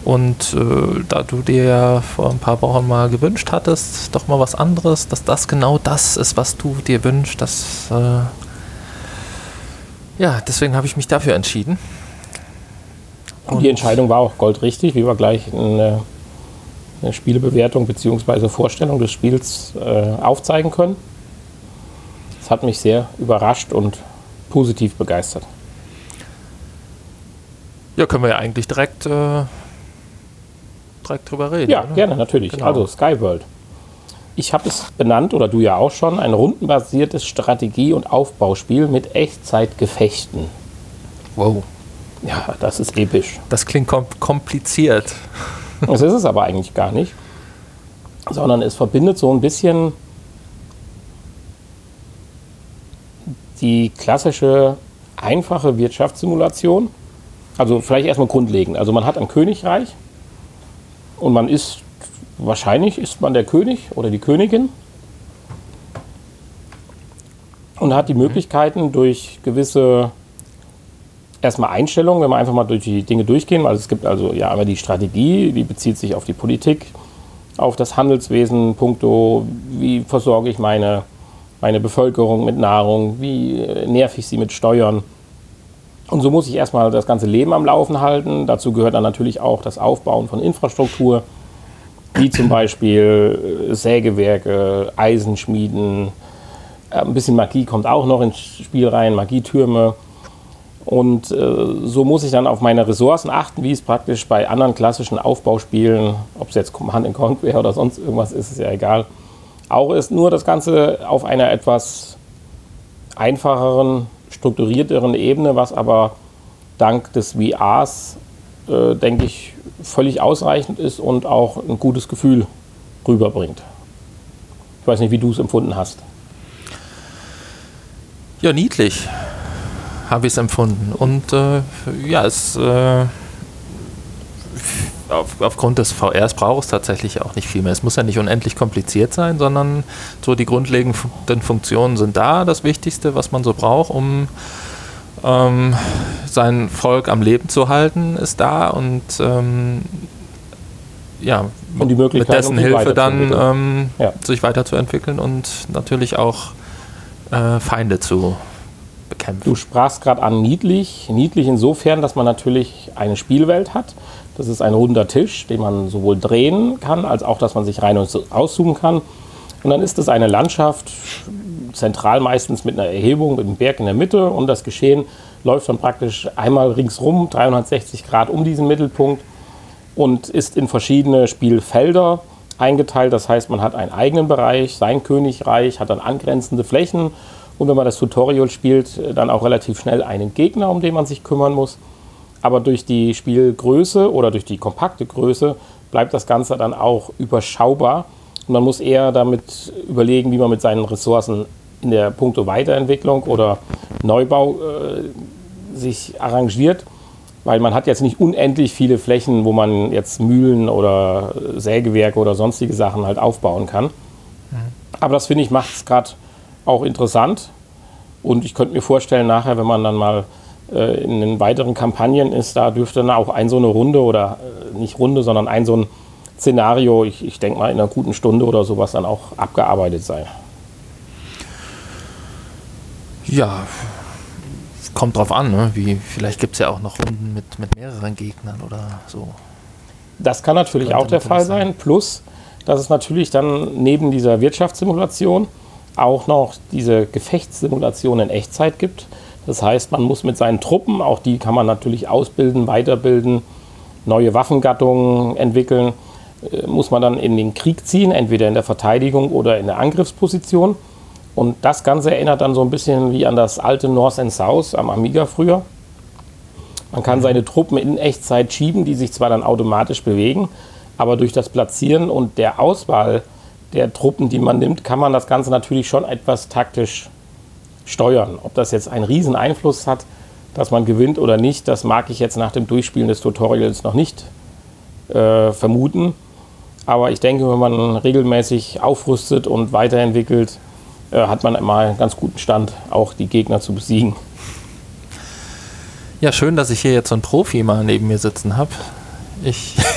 Speaker 2: Und äh, da du dir ja vor ein paar Wochen mal gewünscht hattest, doch mal was anderes, dass das genau das ist, was du dir wünschst, das äh, ja, deswegen habe ich mich dafür entschieden.
Speaker 1: Und die Entscheidung war auch goldrichtig, wie wir gleich eine, eine Spielebewertung bzw. Vorstellung des Spiels äh, aufzeigen können. Das hat mich sehr überrascht und positiv begeistert.
Speaker 2: Ja, können wir ja eigentlich direkt, äh, direkt drüber reden.
Speaker 1: Ja,
Speaker 2: oder?
Speaker 1: gerne, natürlich.
Speaker 2: Genau.
Speaker 1: Also SkyWorld. Ich habe es benannt, oder du ja auch schon, ein rundenbasiertes Strategie- und Aufbauspiel mit Echtzeitgefechten.
Speaker 2: Wow.
Speaker 1: Ja, das ist episch.
Speaker 2: Das klingt kom- kompliziert.
Speaker 1: Das ist es aber eigentlich gar nicht. Sondern es verbindet so ein bisschen die klassische, einfache Wirtschaftssimulation. Also vielleicht erstmal grundlegend. Also man hat ein Königreich und man ist, wahrscheinlich ist man der König oder die Königin und hat die Möglichkeiten durch gewisse erstmal Einstellungen, wenn wir einfach mal durch die Dinge durchgehen, weil es gibt also ja einmal die Strategie, die bezieht sich auf die Politik, auf das Handelswesen, puncto, wie versorge ich meine, meine Bevölkerung mit Nahrung, wie nerv ich sie mit Steuern. Und so muss ich erstmal das ganze Leben am Laufen halten. Dazu gehört dann natürlich auch das Aufbauen von Infrastruktur, wie zum Beispiel Sägewerke, Eisenschmieden, ein bisschen Magie kommt auch noch ins Spiel rein, Magietürme. Und äh, so muss ich dann auf meine Ressourcen achten, wie es praktisch bei anderen klassischen Aufbauspielen, ob es jetzt Command and Conquer oder sonst irgendwas ist, ist ja egal, auch ist. Nur das Ganze auf einer etwas einfacheren, strukturierteren Ebene, was aber dank des V Rs, äh, denke ich, völlig ausreichend ist und auch ein gutes Gefühl rüberbringt. Ich weiß nicht, wie du es empfunden hast.
Speaker 2: Ja, niedlich habe ich es empfunden. Und äh, ja, es äh, auf, aufgrund des V Rs braucht es tatsächlich auch nicht viel mehr. Es muss ja nicht unendlich kompliziert sein, sondern so die grundlegenden Funktionen sind da. Das Wichtigste, was man so braucht, um ähm, sein Volk am Leben zu halten, ist da. Und ähm, ja,
Speaker 1: und die Möglichkeit,
Speaker 2: mit dessen
Speaker 1: um
Speaker 2: Hilfe dann ähm,
Speaker 1: ja.
Speaker 2: sich weiterzuentwickeln und natürlich auch äh, Feinde zu bekämpfen.
Speaker 1: Du sprachst gerade an niedlich. Niedlich insofern, dass man natürlich eine Spielwelt hat. Das ist ein runder Tisch, den man sowohl drehen kann, als auch, dass man sich rein und auszoomen kann. Und dann ist es eine Landschaft, zentral meistens mit einer Erhebung, mit einem Berg in der Mitte. Und das Geschehen läuft dann praktisch einmal ringsrum, dreihundertsechzig Grad um diesen Mittelpunkt und ist in verschiedene Spielfelder eingeteilt. Das heißt, man hat einen eigenen Bereich, sein Königreich, hat dann angrenzende Flächen. Und wenn man das Tutorial spielt, dann auch relativ schnell einen Gegner, um den man sich kümmern muss. Aber durch die Spielgröße oder durch die kompakte Größe bleibt das Ganze dann auch überschaubar. Und man muss eher damit überlegen, wie man mit seinen Ressourcen in der puncto Weiterentwicklung oder Neubau äh, sich arrangiert. Weil man hat jetzt nicht unendlich viele Flächen, wo man jetzt Mühlen oder Sägewerke oder sonstige Sachen halt aufbauen kann. Mhm. Aber das, finde ich, macht es gerade auch interessant. Und ich könnte mir vorstellen, nachher, wenn man dann mal äh, in den weiteren Kampagnen ist, da dürfte dann auch ein so eine Runde oder äh, nicht Runde, sondern ein so ein Szenario, ich, ich denke mal in einer guten Stunde oder sowas dann auch abgearbeitet sein.
Speaker 2: Ja, kommt drauf an, ne? Wie, vielleicht gibt es ja auch noch Runden mit, mit mehreren Gegnern oder so.
Speaker 1: Das kann natürlich
Speaker 2: Könnte
Speaker 1: auch der
Speaker 2: natürlich
Speaker 1: Fall
Speaker 2: sein.
Speaker 1: sein. Plus, dass es natürlich dann neben dieser Wirtschaftssimulation auch noch diese Gefechtssimulation in Echtzeit gibt. Das heißt, man muss mit seinen Truppen, auch die kann man natürlich ausbilden, weiterbilden, neue Waffengattungen entwickeln, äh, muss man dann in den Krieg ziehen, entweder in der Verteidigung oder in der Angriffsposition. Und das Ganze erinnert dann so ein bisschen wie an das alte North and South am Amiga früher. Man kann seine Truppen in Echtzeit schieben, die sich zwar dann automatisch bewegen, aber durch das Platzieren und der Auswahl der Truppen, die man nimmt, kann man das Ganze natürlich schon etwas taktisch steuern. Ob das jetzt einen riesen Einfluss hat, dass man gewinnt oder nicht, das mag ich jetzt nach dem Durchspielen des Tutorials noch nicht äh, vermuten. Aber ich denke, wenn man regelmäßig aufrüstet und weiterentwickelt, äh, hat man immer einen ganz guten Stand, auch die Gegner zu besiegen.
Speaker 2: Ja, schön, dass ich hier jetzt so einen Profi mal neben mir sitzen habe. Ich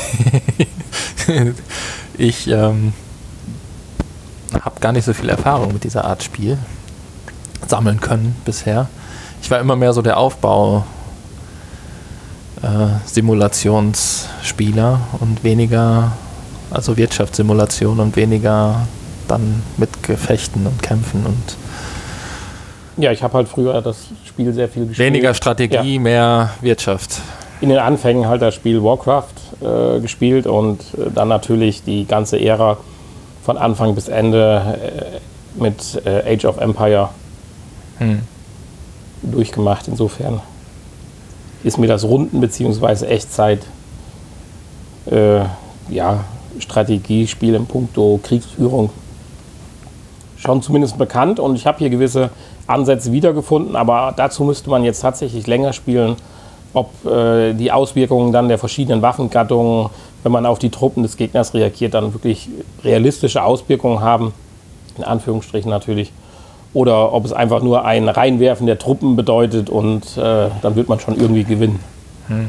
Speaker 2: ich ähm, habe gar nicht so viel Erfahrung mit dieser Art Spiel sammeln können bisher. Ich war immer mehr so der Aufbau äh, Simulationsspieler und weniger, also Wirtschaftssimulation und weniger dann mit Gefechten und Kämpfen und
Speaker 1: ja, ich habe halt früher das Spiel sehr viel gespielt.
Speaker 2: Weniger Strategie, ja. Mehr Wirtschaft.
Speaker 1: In den Anfängen halt das Spiel Warcraft äh, gespielt und äh, dann natürlich die ganze Ära von Anfang bis Ende äh, mit äh, Age of Empire hm. durchgemacht. Insofern ist mir das Runden- bzw. Echtzeit äh, ja, Strategiespiel in puncto Kriegsführung schon zumindest bekannt und ich habe hier gewisse Ansätze wiedergefunden, aber dazu müsste man jetzt tatsächlich länger spielen, ob äh, die Auswirkungen dann der verschiedenen Waffengattungen, wenn man auf die Truppen des Gegners reagiert, dann wirklich realistische Auswirkungen haben, in Anführungsstrichen natürlich, oder ob es einfach nur ein Reinwerfen der Truppen bedeutet und äh, dann wird man schon irgendwie gewinnen. Hm.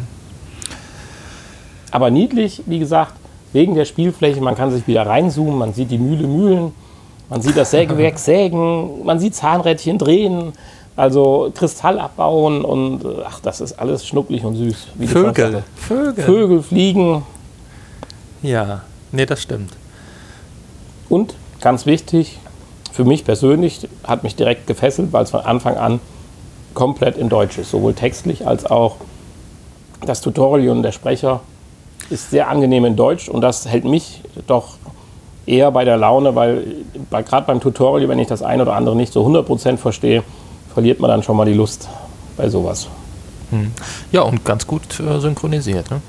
Speaker 1: Aber niedlich, wie gesagt, wegen der Spielfläche, man kann sich wieder reinzoomen, man sieht die Mühle mühlen, man sieht das Sägewerk sägen, man sieht Zahnrädchen drehen, also Kristall abbauen und ach, das ist alles schnucklig und süß. Wie
Speaker 2: Vögel, Vögel.
Speaker 1: Vögel fliegen.
Speaker 2: Ja, nee, das stimmt.
Speaker 1: Und ganz wichtig, für mich persönlich hat mich direkt gefesselt, weil es von Anfang an komplett in Deutsch ist, sowohl textlich als auch das Tutorial und der Sprecher ist sehr angenehm in Deutsch und das hält mich doch eher bei der Laune, weil bei, gerade beim Tutorial, wenn ich das ein oder andere nicht so hundert Prozent verstehe, verliert man dann schon mal die Lust bei sowas.
Speaker 2: Hm. Ja, und ganz gut äh, synchronisiert. Ne?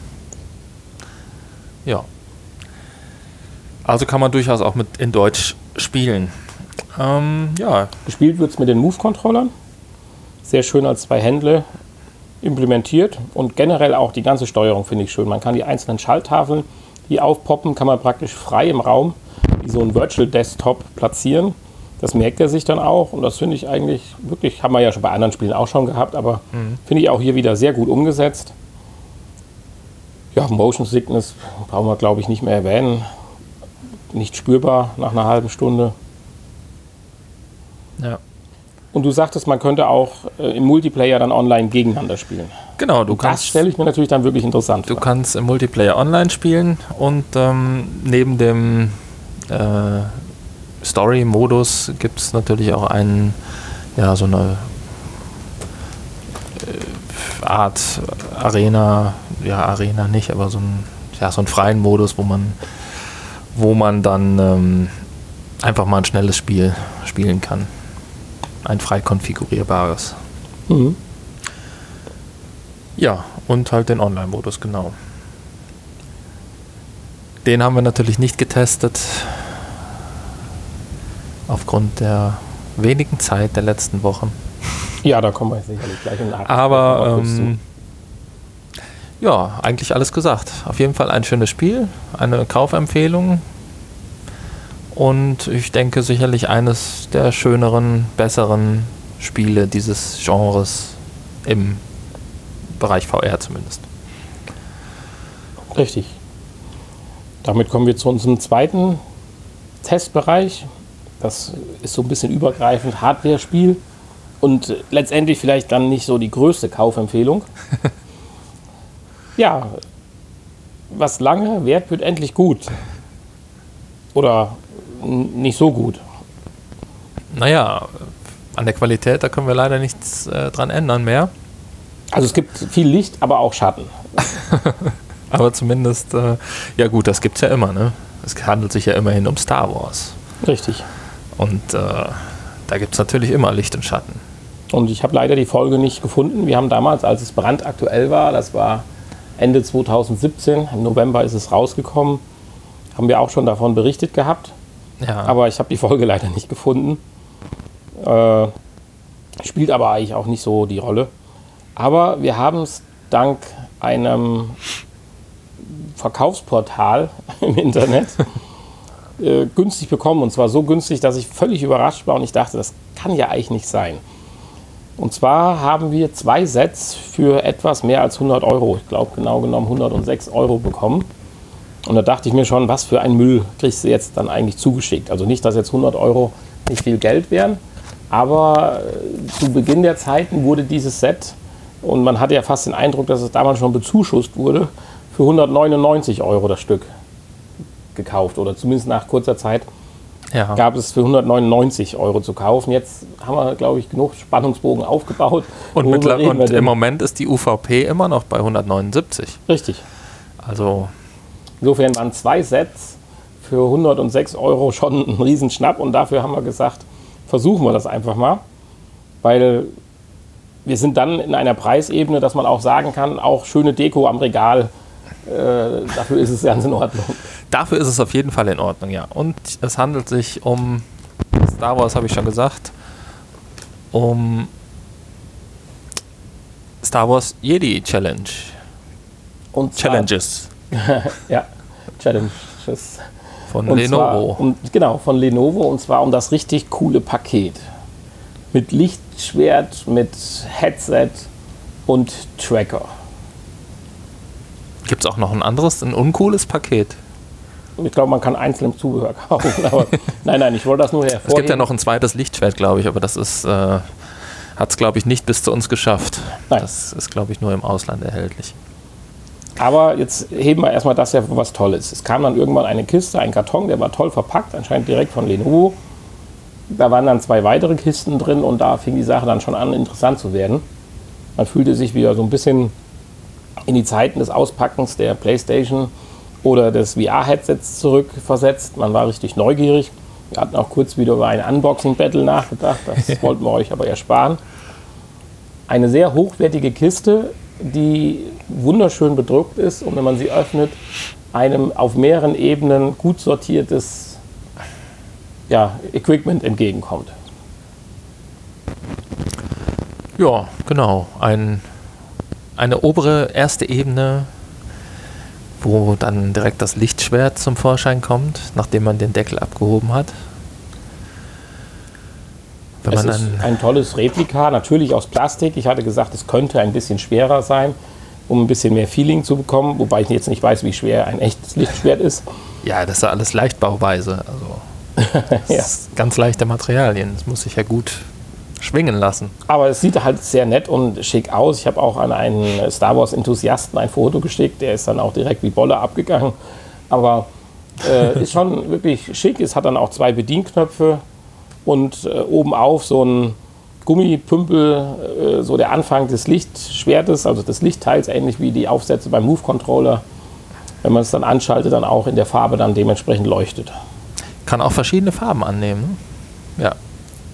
Speaker 2: Ja. Also kann man durchaus auch mit in Deutsch spielen. Ähm, ja.
Speaker 1: Gespielt wird es mit den Move-Controllern. Sehr schön als zwei Händler implementiert und generell auch die ganze Steuerung finde ich schön. Man kann die einzelnen Schalttafeln, die aufpoppen, kann man praktisch frei im Raum wie so ein Virtual Desktop platzieren. Das merkt er sich dann auch und das finde ich eigentlich wirklich, haben wir ja schon bei anderen Spielen auch schon gehabt, aber mhm. finde ich auch hier wieder sehr gut umgesetzt. Ja, Motion Sickness brauchen wir glaube ich nicht mehr erwähnen. Nicht spürbar nach einer halben Stunde.
Speaker 2: Ja.
Speaker 1: Und du sagtest, man könnte auch äh, im Multiplayer dann online gegeneinander spielen.
Speaker 2: Genau, du
Speaker 1: und
Speaker 2: kannst.
Speaker 1: Das stelle ich mir natürlich dann wirklich interessant
Speaker 2: du
Speaker 1: vor.
Speaker 2: Du kannst im Multiplayer online spielen und ähm, neben dem äh, Story-Modus gibt es natürlich auch einen, ja, so eine äh, Art Arena, ja, Arena nicht, aber so ein, ja, so einen freien Modus, wo man, wo man dann ähm, einfach mal ein schnelles Spiel spielen kann. Ein frei konfigurierbares.
Speaker 1: Mhm.
Speaker 2: Ja, und halt den Online-Modus, genau. Den haben wir natürlich nicht getestet. Aufgrund der wenigen Zeit der letzten Wochen.
Speaker 1: Ja, da kommen wir sicherlich gleich in Nachricht.
Speaker 2: Aber ähm, ja, eigentlich alles gesagt. Auf jeden Fall ein schönes Spiel, eine Kaufempfehlung. Und ich denke sicherlich eines der schöneren, besseren Spiele dieses Genres im Bereich V R zumindest.
Speaker 1: Richtig. Damit kommen wir zu unserem zweiten Testbereich. Das ist so ein bisschen übergreifend Hardware-Spiel und letztendlich vielleicht dann nicht so die größte Kaufempfehlung. Ja, was lange währt, wird endlich gut. Oder nicht so gut.
Speaker 2: Naja, an der Qualität, da können wir leider nichts äh, dran ändern mehr.
Speaker 1: Also es gibt viel Licht, aber auch Schatten.
Speaker 2: Aber zumindest, äh, ja gut, das gibt es ja immer, ne? Es handelt sich ja immerhin um Star Wars.
Speaker 1: Richtig.
Speaker 2: Und äh, da gibt es natürlich immer Licht und Schatten.
Speaker 1: Und ich habe leider die Folge nicht gefunden. Wir haben damals, als es brandaktuell war, das war Ende zweitausendsiebzehn, im November ist es rausgekommen, haben wir auch schon davon berichtet gehabt.
Speaker 2: Ja.
Speaker 1: Aber ich habe die Folge leider nicht gefunden. Äh, spielt aber eigentlich auch nicht so die Rolle. Aber wir haben es dank einem Verkaufsportal im Internet äh, günstig bekommen. Und zwar so günstig, dass ich völlig überrascht war und ich dachte, das kann ja eigentlich nicht sein. Und zwar haben wir zwei Sets für etwas mehr als hundert Euro, ich glaube genau genommen hundertsechs Euro bekommen. Und da dachte ich mir schon, was für ein Müll kriegst du jetzt dann eigentlich zugeschickt? Also nicht, dass jetzt hundert Euro nicht viel Geld wären, aber zu Beginn der Zeiten wurde dieses Set, und man hatte ja fast den Eindruck, dass es damals schon bezuschusst wurde, für hundertneunundneunzig Euro das Stück gekauft. Oder zumindest nach kurzer Zeit ja. gab es für hundertneunundneunzig Euro zu kaufen. Jetzt haben wir, glaube ich, genug Spannungsbogen aufgebaut.
Speaker 2: Und, mittler- und im Moment ist die U V P immer noch bei hundertneunundsiebzig.
Speaker 1: Richtig.
Speaker 2: Also
Speaker 1: insofern waren zwei Sets für hundertsechs Euro schon ein Riesenschnapp. Und dafür haben wir gesagt, versuchen wir das einfach mal. Weil wir sind dann in einer Preisebene, dass man auch sagen kann, auch schöne Deko am Regal, äh, dafür ist es ganz in Ordnung.
Speaker 2: Dafür ist es auf jeden Fall in Ordnung, ja. Und es handelt sich um Star Wars, habe ich schon gesagt, um Star Wars Jedi Challenge.
Speaker 1: Und
Speaker 2: Challenges.
Speaker 1: ja, Challenges.
Speaker 2: Von
Speaker 1: und
Speaker 2: Lenovo.
Speaker 1: Zwar um, genau, von Lenovo, und zwar um das richtig coole Paket. Mit Lichtschwert, mit Headset und Tracker.
Speaker 2: Gibt es auch noch ein anderes, ein uncooles Paket?
Speaker 1: Ich glaube, man kann einzeln Zubehör kaufen. Aber nein, nein, ich wollte das nur hervorheben.
Speaker 2: Es gibt ja noch ein zweites Lichtschwert, glaube ich, aber das ist, äh, hat es, glaube ich, nicht bis zu uns geschafft. Nein. Das ist, glaube ich, nur im Ausland erhältlich.
Speaker 1: Aber jetzt heben wir erstmal das ja, was Tolles. Es kam dann irgendwann eine Kiste, ein Karton, der war toll verpackt, anscheinend direkt von Lenovo. Da waren dann zwei weitere Kisten drin und da fing die Sache dann schon an, interessant zu werden. Man fühlte sich wieder so ein bisschen in die Zeiten des Auspackens der PlayStation oder des V R-Headsets zurückversetzt. Man war richtig neugierig. Wir hatten auch kurz wieder über ein Unboxing-Battle nachgedacht. Das wollten wir euch aber ersparen. Eine sehr hochwertige Kiste, die wunderschön bedruckt ist und wenn man sie öffnet, einem auf mehreren Ebenen gut sortiertes ja, Equipment entgegenkommt.
Speaker 2: Ja, genau. Ein, eine obere erste Ebene, wo dann direkt das Lichtschwert zum Vorschein kommt, nachdem man den Deckel abgehoben hat. Wenn
Speaker 1: es
Speaker 2: man
Speaker 1: ist
Speaker 2: dann
Speaker 1: ein tolles Replika, natürlich aus Plastik. Ich hatte gesagt, es könnte ein bisschen schwerer sein, um ein bisschen mehr Feeling zu bekommen, wobei ich jetzt nicht weiß, wie schwer ein echtes Lichtschwert ist.
Speaker 2: Ja, das ist ja alles Leichtbauweise. Also das
Speaker 1: ja.
Speaker 2: ist ganz leichte Materialien. Das muss sich ja gut schwingen lassen.
Speaker 1: Aber es sieht halt sehr nett und schick aus. Ich habe auch an einen Star Wars-Enthusiasten ein Foto geschickt. Der ist dann auch direkt wie Bolle abgegangen. Aber äh, ist schon wirklich schick. Es hat dann auch zwei Bedienknöpfe und äh, oben auf so ein Gummipümpel, äh, so der Anfang des Lichtschwertes, also des Lichtteils, ähnlich wie die Aufsätze beim Move-Controller. Wenn man es dann anschaltet, dann auch in der Farbe dann dementsprechend leuchtet.
Speaker 2: Kann auch verschiedene Farben annehmen. Ne? Ja.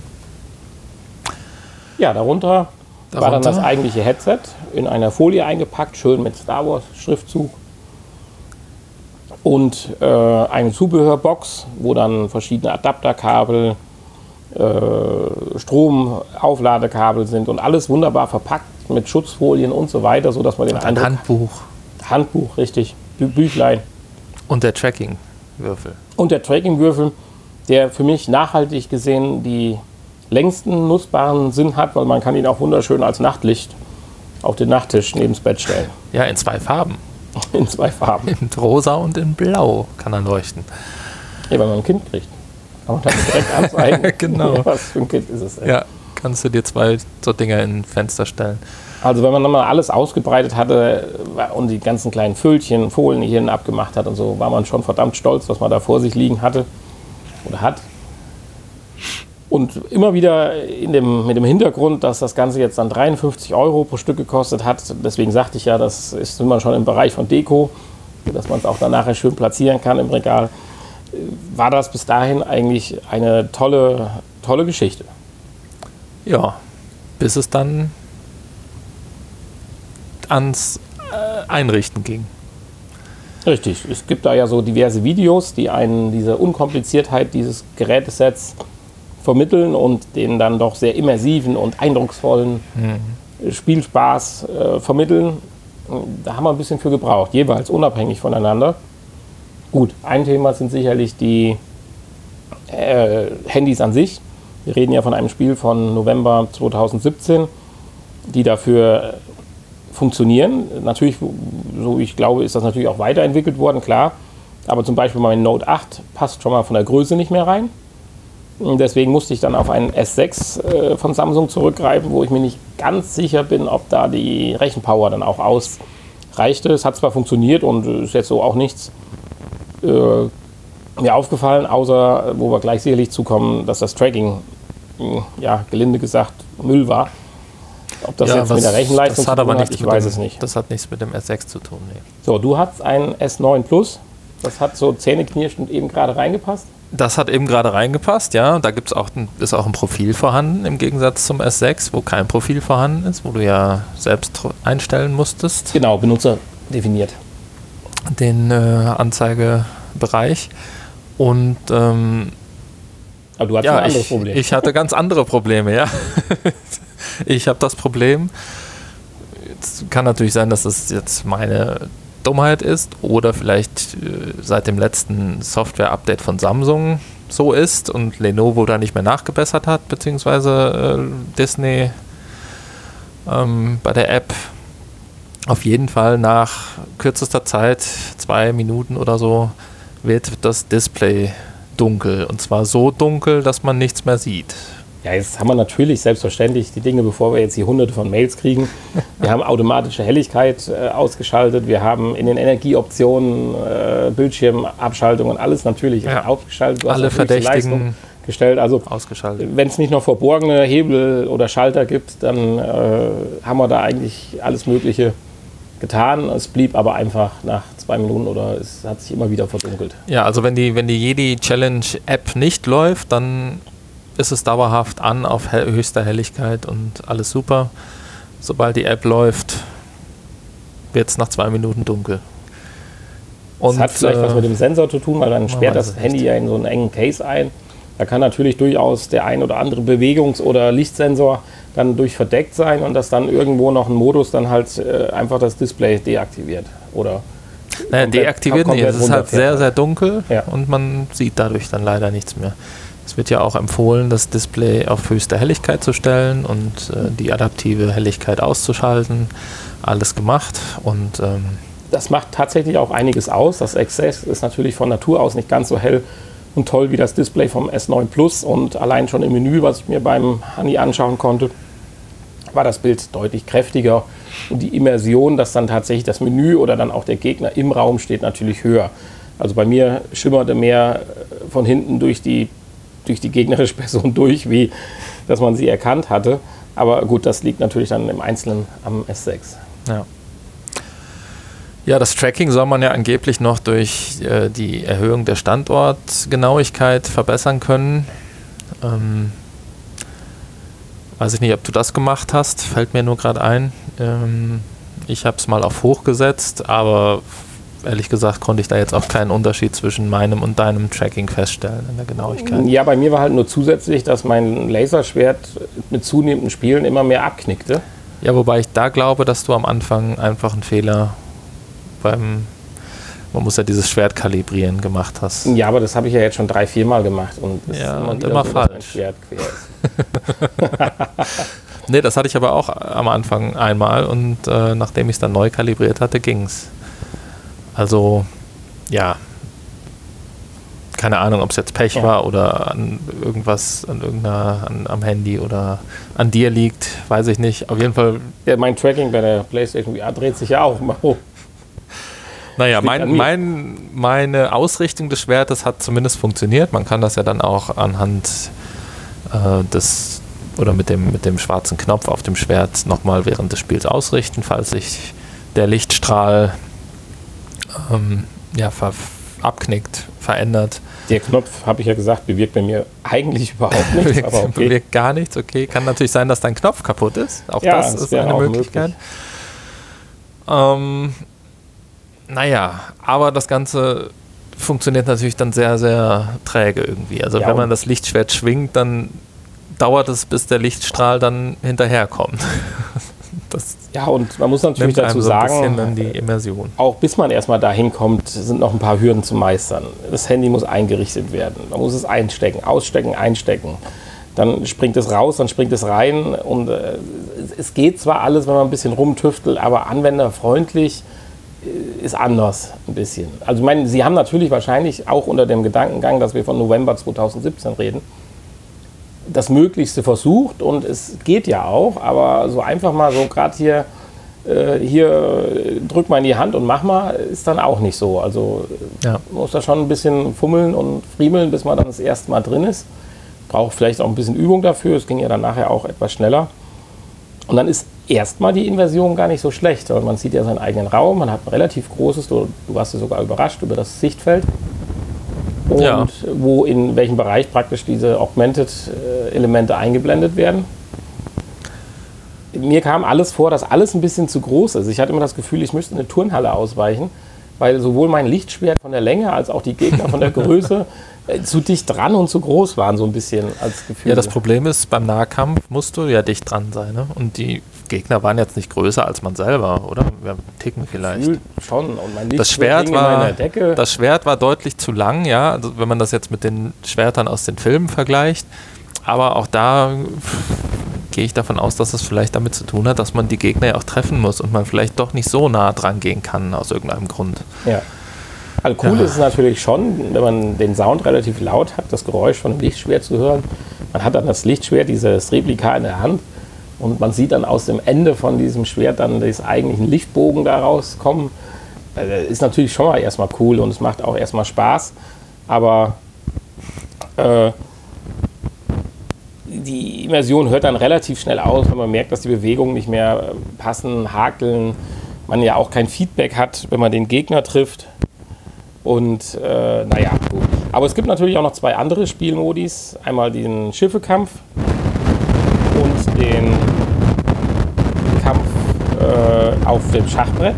Speaker 1: Ja, darunter, darunter war dann das eigentliche Headset in einer Folie eingepackt, schön mit Star Wars Schriftzug. Und äh, eine Zubehörbox, wo dann verschiedene Adapterkabel, äh, Stromaufladekabel sind und alles wunderbar verpackt mit Schutzfolien und so weiter, sodass man den
Speaker 2: und
Speaker 1: Eindruck...
Speaker 2: Ein Handbuch.
Speaker 1: Handbuch, richtig. Bü- Büchlein.
Speaker 2: Und der Tracking-Würfel.
Speaker 1: Und der Tracking-Würfel, der für mich nachhaltig gesehen die längsten nutzbaren Sinn hat, weil man kann ihn auch wunderschön als Nachtlicht auf den Nachttisch neben das Bett stellen.
Speaker 2: Ja, in zwei Farben.
Speaker 1: In zwei Farben.
Speaker 2: In Rosa und in Blau kann er leuchten.
Speaker 1: Ja, wenn man ein Kind kriegt, kann man das direkt anzeigen.
Speaker 2: Genau.
Speaker 1: Was für ein Kind ist es? Ey.
Speaker 2: Ja, kannst du dir zwei so Dinger in ein Fenster stellen.
Speaker 1: Also wenn man dann mal alles ausgebreitet hatte und die ganzen kleinen Füllchen, Folien hier abgemacht hat und so, war man schon verdammt stolz, was man da vor sich liegen hatte oder hat. Und immer wieder in dem, mit dem Hintergrund, dass das Ganze jetzt dann dreiundfünfzig Euro pro Stück gekostet hat. Deswegen sagte ich ja, das ist immer schon im Bereich von Deko, dass man es auch dann nachher schön platzieren kann im Regal. War das bis dahin eigentlich eine tolle, tolle Geschichte.
Speaker 2: Ja, bis es dann ans äh, Einrichten ging.
Speaker 1: Richtig, es gibt da ja so diverse Videos, die einen diese Unkompliziertheit dieses Gerätesets vermitteln und den dann doch sehr immersiven und eindrucksvollen mhm. Spielspaß äh, vermitteln. Da haben wir ein bisschen für gebraucht, jeweils unabhängig voneinander. Gut, ein Thema sind sicherlich die äh, Handys an sich. Wir reden ja von einem Spiel von November zweitausendsiebzehn, die dafür funktionieren. Natürlich, so ich glaube, ist das natürlich auch weiterentwickelt worden, klar. Aber zum Beispiel mein Note acht passt schon mal von der Größe nicht mehr rein. Und deswegen musste ich dann auf einen S sechs äh, von Samsung zurückgreifen, wo ich mir nicht ganz sicher bin, ob da die Rechenpower dann auch ausreichte. Es hat zwar funktioniert und ist jetzt so auch nichts äh, mir aufgefallen, außer, wo wir gleich sicherlich zukommen, dass das Tracking, ja, gelinde gesagt, Müll war. Ob das
Speaker 2: ja,
Speaker 1: jetzt
Speaker 2: was,
Speaker 1: mit der Rechenleistung
Speaker 2: zu tun hat,
Speaker 1: ich weiß
Speaker 2: dem,
Speaker 1: es nicht.
Speaker 2: Das hat nichts mit dem S sechs zu tun, nee.
Speaker 1: So, du hast einen S neun Plus, das hat so zähneknirschend eben gerade reingepasst.
Speaker 2: Das hat eben gerade reingepasst, ja. Da gibt's auch ein, ist auch ein Profil vorhanden, im Gegensatz zum S sechs, wo kein Profil vorhanden ist, wo du ja selbst einstellen musstest.
Speaker 1: Genau, Benutzer definiert.
Speaker 2: Den äh, Anzeigebereich. Und ähm,
Speaker 1: aber du hattest
Speaker 2: ja,
Speaker 1: ein anderes
Speaker 2: ich,
Speaker 1: Problem.
Speaker 2: ich hatte ganz andere Probleme, ja. Ich habe das Problem, es kann natürlich sein, dass das jetzt meine Dummheit ist oder vielleicht äh, seit dem letzten Software-Update von Samsung so ist und Lenovo da nicht mehr nachgebessert hat, beziehungsweise äh, Disney ähm, bei der App. Auf jeden Fall nach kürzester Zeit, zwei Minuten oder so, wird das Display dunkel. Und zwar so dunkel, dass man nichts mehr sieht.
Speaker 1: Ja, jetzt haben wir natürlich selbstverständlich die Dinge, bevor wir jetzt hier hunderte von Mails kriegen. Wir haben automatische Helligkeit äh, ausgeschaltet. Wir haben in den Energieoptionen äh, Bildschirmabschaltung und alles natürlich
Speaker 2: ja.
Speaker 1: aufgeschaltet. Du hast
Speaker 2: alle Verdächtigen
Speaker 1: gestellt. Also,
Speaker 2: ausgeschaltet.
Speaker 1: Wenn es nicht noch verborgene Hebel oder Schalter gibt, dann äh, haben wir da eigentlich alles Mögliche getan. Es blieb aber einfach nach zwei Minuten oder es hat sich immer wieder verdunkelt.
Speaker 2: Ja, also wenn die, wenn die Jedi Challenge App nicht läuft, dann ist es dauerhaft an auf hell, höchster Helligkeit und alles super. Sobald die App läuft, wird es nach zwei Minuten dunkel.
Speaker 1: Und das hat vielleicht äh, was mit dem Sensor zu tun, weil dann sperrt das Handy
Speaker 2: nicht.
Speaker 1: ja in so einen engen Case ein. Da kann natürlich durchaus der ein oder andere Bewegungs- oder Lichtsensor dann durch verdeckt sein und dass dann irgendwo noch ein Modus dann halt äh, einfach das Display deaktiviert. Oder
Speaker 2: naja, deaktiviert nicht, es ist halt sehr, sehr dunkel
Speaker 1: ja.
Speaker 2: und man sieht dadurch dann leider nichts mehr. Es wird ja auch empfohlen, das Display auf höchste Helligkeit zu stellen und äh, die adaptive Helligkeit auszuschalten. Alles gemacht und ähm,
Speaker 1: das macht tatsächlich auch einiges aus. Das X sechs ist natürlich von Natur aus nicht ganz so hell und toll wie das Display vom S neun Plus und allein schon im Menü, was ich mir beim Honey anschauen konnte, war das Bild deutlich kräftiger und die Immersion, dass dann tatsächlich das Menü oder dann auch der Gegner im Raum steht, natürlich höher. Also bei mir schimmerte mehr von hinten durch die durch die gegnerische Person durch, wie dass man sie erkannt hatte. Aber gut, das liegt natürlich dann im Einzelnen am S sechs.
Speaker 2: Ja. Ja, das Tracking soll man ja angeblich noch durch äh, die Erhöhung der Standortgenauigkeit verbessern können. Ähm, weiß ich nicht, ob du das gemacht hast, fällt mir nur gerade ein. Ähm, ich habe es mal auf hoch gesetzt, aber ehrlich gesagt konnte ich da jetzt auch keinen Unterschied zwischen meinem und deinem Tracking feststellen in der Genauigkeit.
Speaker 1: Ja, bei mir war halt nur zusätzlich, dass mein Laserschwert mit zunehmenden Spielen immer mehr abknickte.
Speaker 2: Ja, wobei ich da glaube, dass du am Anfang einfach einen Fehler beim, man muss ja dieses Schwert kalibrieren, gemacht hast.
Speaker 1: Ja, aber das habe ich ja jetzt schon drei, vier Mal gemacht. Und das
Speaker 2: ja,
Speaker 1: ist immer,
Speaker 2: und immer
Speaker 1: so,
Speaker 2: falsch.
Speaker 1: Mein Schwert quer ist.
Speaker 2: Nee, das hatte ich aber auch am Anfang einmal und äh, nachdem ich es dann neu kalibriert hatte, ging es. Also, ja, keine Ahnung, ob es jetzt Pech ja. war oder an irgendwas, an irgendeiner, an, am Handy oder an dir liegt, weiß ich nicht. Auf jeden Fall.
Speaker 1: Ja, mein Tracking bei der PlayStation V R dreht sich ja auch mal hoch.
Speaker 2: Naja, mein, mein, meine Ausrichtung des Schwertes hat zumindest funktioniert. Man kann das ja dann auch anhand äh, des oder mit dem, mit dem schwarzen Knopf auf dem Schwert nochmal während des Spiels ausrichten, falls sich der Lichtstrahl ähm, ja, ver- abknickt, verändert.
Speaker 1: Der Knopf, habe ich ja gesagt, bewirkt bei mir eigentlich überhaupt nichts.
Speaker 2: bewirkt,
Speaker 1: aber okay.
Speaker 2: bewirkt gar nichts, okay. Kann natürlich sein, dass dein Knopf kaputt ist. Auch
Speaker 1: ja,
Speaker 2: das,
Speaker 1: das
Speaker 2: ist eine Möglichkeit. Ähm, naja, aber das Ganze funktioniert natürlich dann sehr, sehr träge irgendwie. Also ja, wenn man das Lichtschwert schwingt, dann dauert es, bis der Lichtstrahl dann hinterherkommt. Das
Speaker 1: ja, und man muss natürlich dazu
Speaker 2: so
Speaker 1: sagen,
Speaker 2: dann die Immersion.
Speaker 1: Auch bis man erstmal dahin kommt, sind noch ein paar Hürden zu meistern. Das Handy muss eingerichtet werden. Man muss es einstecken, ausstecken, einstecken. Dann springt es raus, dann springt es rein. Und äh, es geht zwar alles, wenn man ein bisschen rumtüftelt, aber anwenderfreundlich ist anders ein bisschen. Also ich meine, Sie haben natürlich wahrscheinlich auch unter dem Gedankengang, dass wir von November zweitausendsiebzehn reden, das Möglichste versucht und es geht ja auch, aber so einfach mal so gerade hier, äh, hier drück mal in die Hand und mach mal, ist dann auch nicht so. Also ja. Man muss da schon ein bisschen fummeln und friemeln, bis man dann das erste Mal drin ist. Braucht vielleicht auch ein bisschen Übung dafür, es ging ja dann nachher auch etwas schneller. Und dann ist erstmal die Inversion gar nicht so schlecht, weil man sieht ja seinen eigenen Raum, man hat ein relativ großes, du, du warst ja sogar überrascht über das Sichtfeld. Und ja. wo in welchem Bereich praktisch diese Augmented-Elemente eingeblendet werden. Mir kam alles vor, dass alles ein bisschen zu groß ist. Ich hatte immer das Gefühl, ich müsste eine Turnhalle ausweichen, weil sowohl mein Lichtschwert von der Länge als auch die Gegner von der Größe äh, zu dicht dran und zu groß waren, so ein bisschen als Gefühl.
Speaker 2: Ja, das Problem ist, beim Nahkampf musst du ja dicht dran sein. Ne? Und die Gegner waren jetzt nicht größer als man selber, oder? Wir ticken vielleicht.
Speaker 1: Schon. Und mein
Speaker 2: das, Schwert war, das Schwert war deutlich zu lang, ja, also wenn man das jetzt mit den Schwertern aus den Filmen vergleicht. Aber auch da gehe ich davon aus, dass es vielleicht damit zu tun hat, dass man die Gegner ja auch treffen muss und man vielleicht doch nicht so nah dran gehen kann, aus irgendeinem Grund.
Speaker 1: Ja. Also cool ja. ist es natürlich schon, wenn man den Sound relativ laut hat, das Geräusch von dem Lichtschwert zu hören. Man hat dann das Lichtschwert, dieses Replika in der Hand. Und man sieht dann aus dem Ende von diesem Schwert dann des eigentlichen Lichtbogen da rauskommen. Das ist natürlich schon mal erstmal cool und es macht auch erstmal Spaß. Aber äh, die Immersion hört dann relativ schnell aus, wenn man merkt, dass die Bewegungen nicht mehr passen, hakeln. Man ja auch kein Feedback hat, wenn man den Gegner trifft. Und äh, naja, gut. Aber es gibt natürlich auch noch zwei andere Spielmodis. Einmal den Schiffekampf und den Kampf äh, auf dem Schachbrett.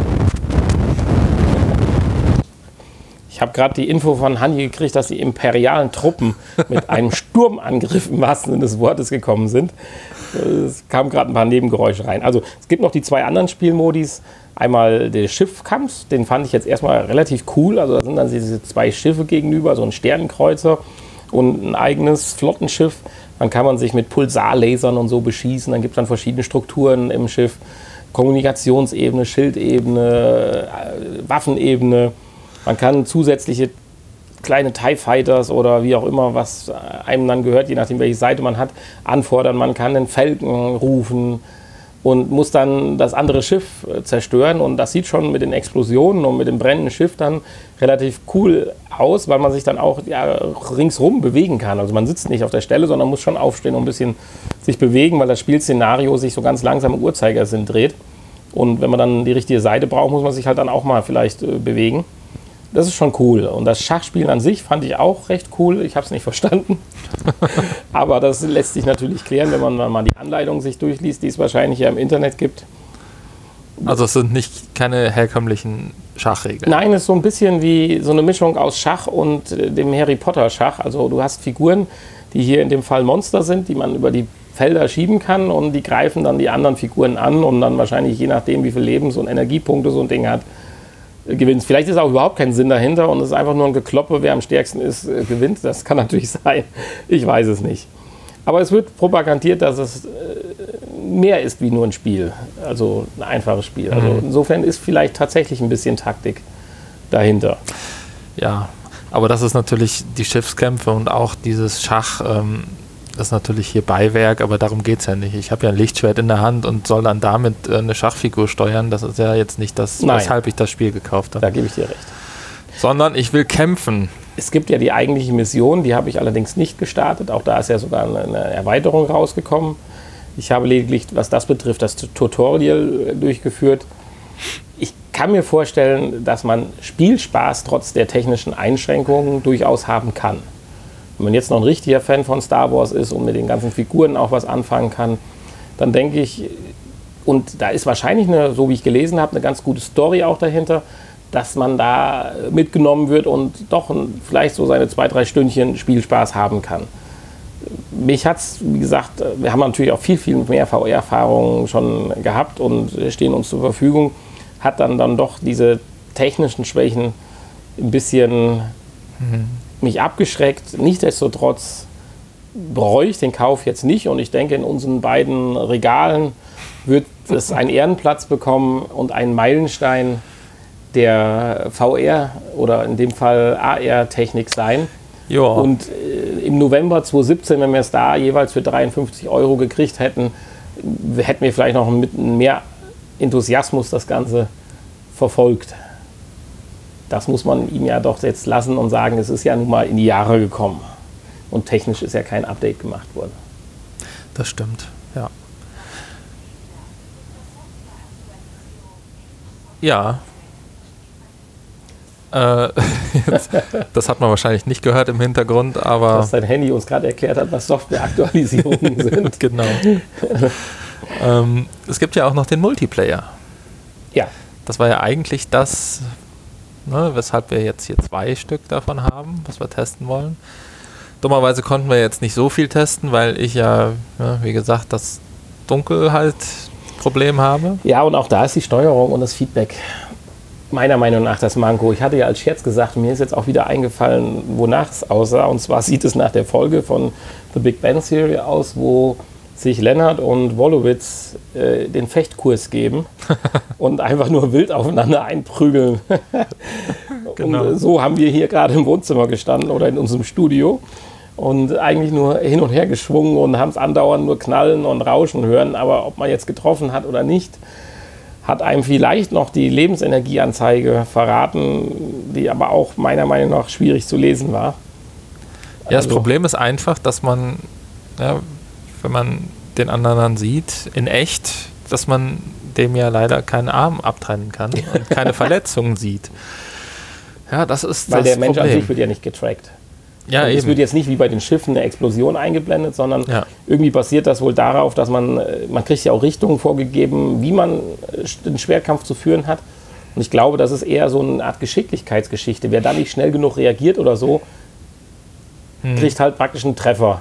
Speaker 1: Ich habe gerade die Info von Hanni gekriegt, dass die imperialen Truppen mit einem Sturmangriff im wahrsten Sinne des Wortes gekommen sind. Es kamen gerade ein paar Nebengeräusche rein. Also es gibt noch die zwei anderen Spielmodis. Einmal der Schiffkampf, den fand ich jetzt erstmal relativ cool. Also da sind dann diese zwei Schiffe gegenüber, so ein Sternenkreuzer und ein eigenes Flottenschiff. Dann kann man sich mit Pulsarlasern und so beschießen. Dann gibt es dann verschiedene Strukturen im Schiff. Kommunikationsebene, Schildebene, Waffenebene. Man kann zusätzliche kleine TIE Fighters oder wie auch immer, was einem dann gehört, je nachdem welche Seite man hat, anfordern. Man kann den Falken rufen und muss dann das andere Schiff zerstören. Und das sieht schon mit den Explosionen und mit dem brennenden Schiff dann relativ cool aus, weil man sich dann auch ja, ringsrum bewegen kann. Also man sitzt nicht auf der Stelle, sondern muss schon aufstehen und ein bisschen sich bewegen, weil das Spielszenario sich so ganz langsam im Uhrzeigersinn dreht. Und wenn man dann die richtige Seite braucht, muss man sich halt dann auch mal vielleicht äh, bewegen. Das ist schon cool. Und das Schachspielen an sich fand ich auch recht cool. Ich habe es nicht verstanden. Aber das lässt sich natürlich klären, wenn man mal die Anleitung sich durchliest, die es wahrscheinlich ja im Internet gibt.
Speaker 2: Also es sind nicht keine herkömmlichen Schachregeln?
Speaker 1: Nein, es ist so ein bisschen wie so eine Mischung aus Schach und äh, dem Harry Potter Schach. Also du hast Figuren, die hier in dem Fall Monster sind, die man über die Felder schieben kann und die greifen dann die anderen Figuren an und dann wahrscheinlich je nachdem, wie viel Lebens- und Energiepunkte so ein Ding hat, gewinnt. Vielleicht ist auch überhaupt kein Sinn dahinter und es ist einfach nur ein Gekloppe, wer am stärksten ist, äh, gewinnt. Das kann natürlich sein. Ich weiß es nicht. Aber es wird propagandiert, dass es äh, mehr ist wie nur ein Spiel. Also ein einfaches Spiel. Also insofern ist vielleicht tatsächlich ein bisschen Taktik dahinter.
Speaker 2: Ja, aber das ist natürlich die Schiffskämpfe und auch dieses Schach, ähm, das ist natürlich hier Beiwerk, aber darum geht es ja nicht. Ich habe ja ein Lichtschwert in der Hand und soll dann damit äh, eine Schachfigur steuern. Das ist ja jetzt nicht das, Nein. weshalb ich das Spiel gekauft habe.
Speaker 1: Da gebe ich dir recht.
Speaker 2: Sondern ich will kämpfen.
Speaker 1: Es gibt ja die eigentliche Mission, die habe ich allerdings nicht gestartet. Auch da ist ja sogar eine, eine Erweiterung rausgekommen. Ich habe lediglich, was das betrifft, das Tutorial durchgeführt. Ich kann mir vorstellen, dass man Spielspaß trotz der technischen Einschränkungen durchaus haben kann. Wenn man jetzt noch ein richtiger Fan von Star Wars ist und mit den ganzen Figuren auch was anfangen kann, dann denke ich, und da ist wahrscheinlich, eine, so wie ich gelesen habe, eine ganz gute Story auch dahinter, dass man da mitgenommen wird und doch vielleicht so seine zwei, drei Stündchen Spielspaß haben kann. Mich hat es, wie gesagt, wir haben natürlich auch viel, viel mehr V R-Erfahrungen schon gehabt und stehen uns zur Verfügung, hat dann, dann doch diese technischen Schwächen ein bisschen mhm. mich abgeschreckt. Nichtsdestotrotz bereue ich den Kauf jetzt nicht und ich denke, in unseren beiden Regalen wird es einen Ehrenplatz bekommen und einen Meilenstein der V R oder in dem Fall A R-Technik sein.
Speaker 2: Ja.
Speaker 1: Und äh, im November zweitausendsiebzehn, wenn wir es da jeweils für dreiundfünfzig Euro gekriegt hätten, hätten wir vielleicht noch mit mehr Enthusiasmus das Ganze verfolgt. Das muss man ihm ja doch jetzt lassen und sagen, es ist ja nun mal in die Jahre gekommen. Und technisch ist ja kein Update gemacht worden.
Speaker 2: Das stimmt, ja. Ja. Äh, jetzt, das hat man wahrscheinlich nicht gehört im Hintergrund, aber...
Speaker 1: Dass dein Handy uns gerade erklärt hat, was Softwareaktualisierungen sind.
Speaker 2: Genau. ähm, es gibt ja auch noch den Multiplayer.
Speaker 1: Ja.
Speaker 2: Das war ja eigentlich das, ne, weshalb wir jetzt hier zwei Stück davon haben, was wir testen wollen. Dummerweise konnten wir jetzt nicht so viel testen, weil ich ja, ja wie gesagt, das Dunkel halt Problem habe.
Speaker 1: Ja, und auch da ist die Steuerung und das Feedback meiner Meinung nach das Manko. Ich hatte ja als Scherz gesagt, mir ist jetzt auch wieder eingefallen, wonach es aussah. Und zwar sieht es nach der Folge von The Big Bang Theory aus, wo sich Leonard und Wolowitz äh, den Fechtkurs geben und einfach nur wild aufeinander einprügeln. Genau. Und so haben wir hier gerade im Wohnzimmer gestanden oder in unserem Studio und eigentlich nur hin und her geschwungen und haben es andauernd nur knallen und rauschen hören. Aber ob man jetzt getroffen hat oder nicht, hat einem vielleicht noch die Lebensenergieanzeige verraten, die aber auch meiner Meinung nach schwierig zu lesen war.
Speaker 2: Ja, also das Problem ist einfach, dass man, ja, wenn man den anderen dann sieht, in echt, dass man dem ja leider keinen Arm abtrennen kann und keine Verletzungen sieht. Ja, das ist
Speaker 1: Weil
Speaker 2: das
Speaker 1: der Mensch
Speaker 2: Problem.
Speaker 1: an sich wird ja nicht getrackt.
Speaker 2: Ja,
Speaker 1: und
Speaker 2: eben.
Speaker 1: es wird jetzt nicht wie bei den Schiffen eine Explosion eingeblendet, sondern
Speaker 2: ja.
Speaker 1: irgendwie basiert das wohl darauf, dass man, man kriegt ja auch Richtungen vorgegeben, wie man den Schwerkampf zu führen hat. Und ich glaube, das ist eher so eine Art Geschicklichkeitsgeschichte. Wer da nicht schnell genug reagiert oder so, hm. kriegt halt praktisch einen Treffer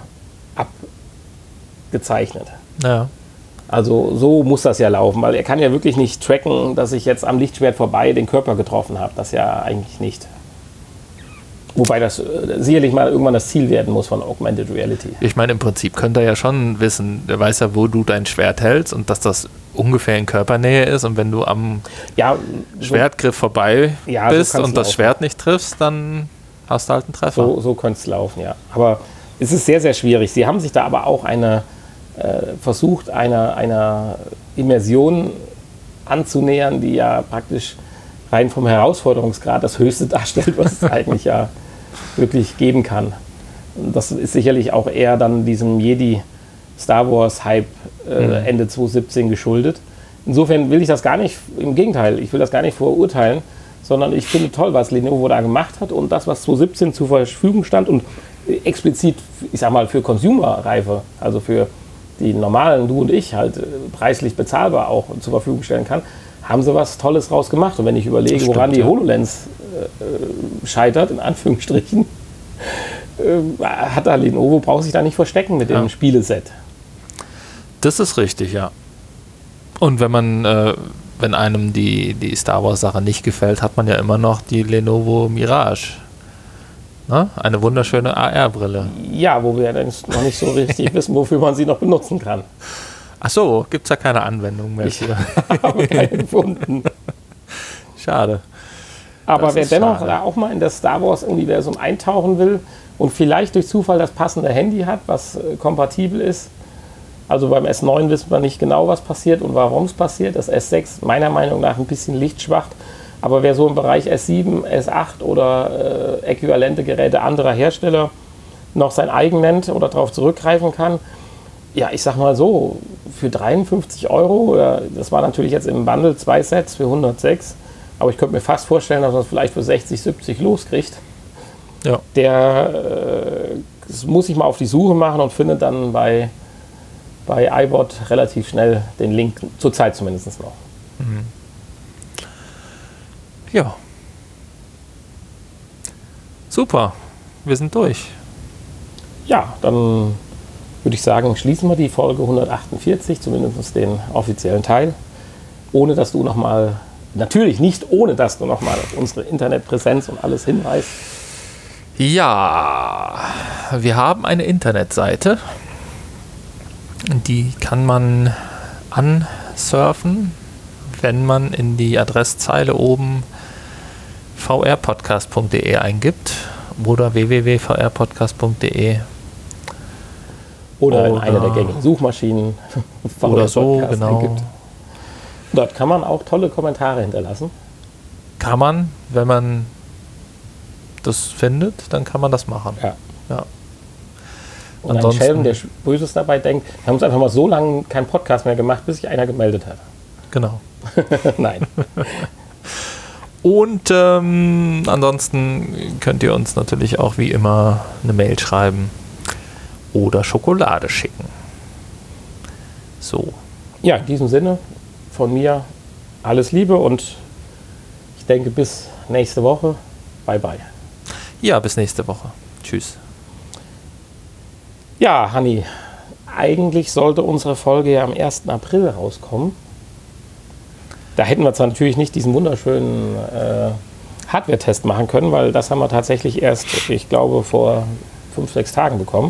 Speaker 1: abgezeichnet.
Speaker 2: Ja.
Speaker 1: Also so muss das ja laufen, weil er kann ja wirklich nicht tracken, dass ich jetzt am Lichtschwert vorbei den Körper getroffen habe. Das ja eigentlich nicht. Wobei das äh, sicherlich mal irgendwann das Ziel werden muss von Augmented Reality.
Speaker 2: Ich meine, im Prinzip könnte er ja schon wissen, der weiß ja, wo du dein Schwert hältst und dass das ungefähr in Körpernähe ist. Und wenn du am
Speaker 1: ja,
Speaker 2: Schwertgriff so, vorbei
Speaker 1: ja,
Speaker 2: bist
Speaker 1: so
Speaker 2: und das
Speaker 1: laufen.
Speaker 2: Schwert nicht triffst, dann hast du halt einen Treffer.
Speaker 1: So, so könnte es laufen, ja. Aber es ist sehr, sehr schwierig. Sie haben sich da aber auch eine, äh, versucht, einer, einer Immersion anzunähern, die ja praktisch rein vom Herausforderungsgrad das Höchste darstellt, was es eigentlich ja wirklich geben kann. Und das ist sicherlich auch eher dann diesem Jedi-Star Wars-Hype äh, mhm. Ende zweitausendsiebzehn geschuldet. Insofern will ich das gar nicht, im Gegenteil, ich will das gar nicht verurteilen, sondern ich finde toll, was Lenovo da gemacht hat und das, was zweitausendsiebzehn zur Verfügung stand und explizit, ich sag mal, für Consumer-Reife, also für die normalen, du und ich, halt preislich bezahlbar auch zur Verfügung stellen kann, haben sie was Tolles raus gemacht. Und wenn ich überlege, stimmt, woran die ja. HoloLens äh, scheitert, in Anführungsstrichen, äh, hat da Lenovo, braucht sich da nicht verstecken mit dem ja. Spieleset.
Speaker 2: Das ist richtig, ja. Und wenn man, äh, wenn einem die, die Star Wars Sache nicht gefällt, hat man ja immer noch die Lenovo Mirage. Na? Eine wunderschöne A R-Brille.
Speaker 1: Ja, wo wir dann noch nicht so richtig wissen, wofür man sie noch benutzen kann.
Speaker 2: Ach so, gibt es ja keine Anwendung mehr für.
Speaker 1: Ich habe keine gefunden.
Speaker 2: Schade.
Speaker 1: Aber
Speaker 2: das
Speaker 1: wer dennoch
Speaker 2: schade.
Speaker 1: auch mal in das Star Wars-Universum eintauchen will und vielleicht durch Zufall das passende Handy hat, was äh, kompatibel ist, also beim S neun wissen wir nicht genau, was passiert und warum es passiert. Das S sechs meiner Meinung nach ein bisschen lichtschwach. Aber wer so im Bereich S sieben, S acht oder äh, äquivalente Geräte anderer Hersteller noch sein eigen nennt oder darauf zurückgreifen kann, ja, ich sag mal so, für dreiundfünfzig Euro, das war natürlich jetzt im Bundle zwei Sets für hundertsechs, aber ich könnte mir fast vorstellen, dass man es vielleicht für sechzig, siebzig loskriegt.
Speaker 2: Ja. Der
Speaker 1: äh, muss ich mal auf die Suche machen und findet dann bei, bei iBot relativ schnell den Link, zurzeit zumindest noch.
Speaker 2: Mhm. Ja. Super, wir sind durch.
Speaker 1: Ja, dann würde ich sagen, schließen wir die Folge hundertachtundvierzig, zumindest den offiziellen Teil, ohne dass du nochmal, natürlich nicht ohne dass du nochmal auf unsere Internetpräsenz und alles hinweist.
Speaker 2: Ja, wir haben eine Internetseite, die kann man ansurfen, wenn man in die Adresszeile oben v r podcast punkt d e eingibt oder w w w punkt v r podcast punkt d e
Speaker 1: oder in einer der gängigen Suchmaschinen
Speaker 2: oder so, genau.
Speaker 1: Eingibt. Dort kann man auch tolle Kommentare hinterlassen.
Speaker 2: Kann man, wenn man das findet, dann kann man das machen.
Speaker 1: Ja.
Speaker 2: ja.
Speaker 1: Und ein Schelm, der Böses dabei denkt, wir haben uns einfach mal so lange keinen Podcast mehr gemacht, bis sich einer gemeldet hat.
Speaker 2: Genau.
Speaker 1: Nein.
Speaker 2: Und ähm, ansonsten könnt ihr uns natürlich auch wie immer eine Mail schreiben oder Schokolade schicken. So.
Speaker 1: Ja, in diesem Sinne von mir alles Liebe und ich denke bis nächste Woche. Bye bye.
Speaker 2: Ja, bis nächste Woche. Tschüss.
Speaker 1: Ja, Hanni, eigentlich sollte unsere Folge ja am ersten April rauskommen. Da hätten wir zwar natürlich nicht diesen wunderschönen äh, Hardware-Test machen können, weil das haben wir tatsächlich erst, ich glaube, vor fünf, sechs Tagen bekommen.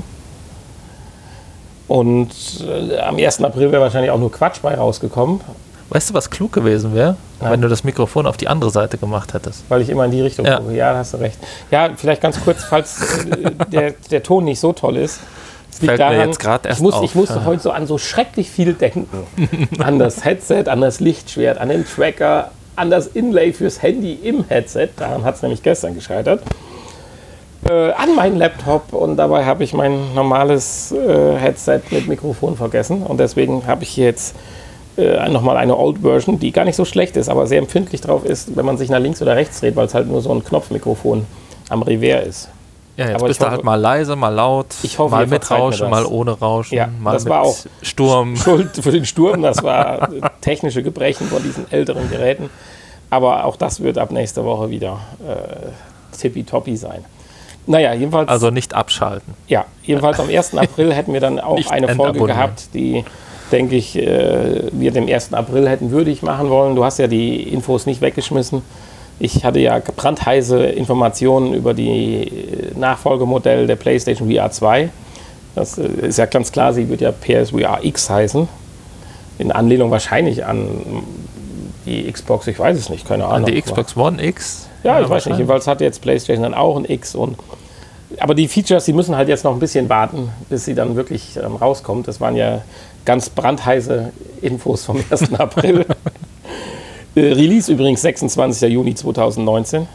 Speaker 1: Und äh, am ersten April wäre wahrscheinlich auch nur Quatsch bei rausgekommen.
Speaker 2: Weißt du, was klug gewesen wäre?
Speaker 1: Ja.
Speaker 2: Wenn du das Mikrofon auf die andere Seite gemacht hättest.
Speaker 1: Weil ich immer in die Richtung
Speaker 2: ja.
Speaker 1: gucke. Ja, da hast du recht. Ja, vielleicht ganz kurz, falls äh, der, der Ton nicht so toll ist. Es liegt
Speaker 2: Fällt
Speaker 1: daran,
Speaker 2: mir jetzt gerade erst
Speaker 1: ich, muss,
Speaker 2: auf.
Speaker 1: ich musste
Speaker 2: ja.
Speaker 1: heute so an so schrecklich viel denken. An das Headset, an das Lichtschwert, an den Tracker, an das Inlay fürs Handy im Headset. Daran hat es nämlich gestern gescheitert. Äh, an meinen Laptop und dabei habe ich mein normales äh, Headset mit Mikrofon vergessen. Und deswegen habe ich hier jetzt äh, nochmal eine Old Version, die gar nicht so schlecht ist, aber sehr empfindlich drauf ist, wenn man sich nach links oder rechts dreht, weil es halt nur so ein Knopfmikrofon am Revers ist.
Speaker 2: Ja, jetzt
Speaker 1: aber
Speaker 2: bist du halt mal leise, mal laut,
Speaker 1: ich hoffe,
Speaker 2: mal mit Rauschen, mal ohne Rauschen,
Speaker 1: ja,
Speaker 2: mal
Speaker 1: das
Speaker 2: mit
Speaker 1: war auch
Speaker 2: Sturm.
Speaker 1: Schuld für den Sturm, das war technische Gebrechen von diesen älteren Geräten. Aber auch das wird ab nächster Woche wieder äh, tippitoppi sein. Naja, jedenfalls.
Speaker 2: Also nicht abschalten.
Speaker 1: Ja, jedenfalls am ersten April hätten wir dann auch eine Folge gehabt, die, denke ich, äh, wir dem ersten April hätten würdig machen wollen. Du hast ja die Infos nicht weggeschmissen. Ich hatte ja brandheiße Informationen über die Nachfolgemodell der PlayStation V R zwei. Das ist ja ganz klar, sie wird ja P S V R X heißen. In Anlehnung wahrscheinlich an die Xbox, ich weiß es nicht, keine Ahnung.
Speaker 2: An die Xbox One X?
Speaker 1: Ja, ich weiß nicht. Jedenfalls hat jetzt PlayStation dann auch ein X. Und, aber die Features, die müssen halt jetzt noch ein bisschen warten, bis sie dann wirklich ähm, rauskommt. Das waren ja ganz brandheiße Infos vom ersten April. Release übrigens sechsundzwanzigster Juni zweitausendneunzehn.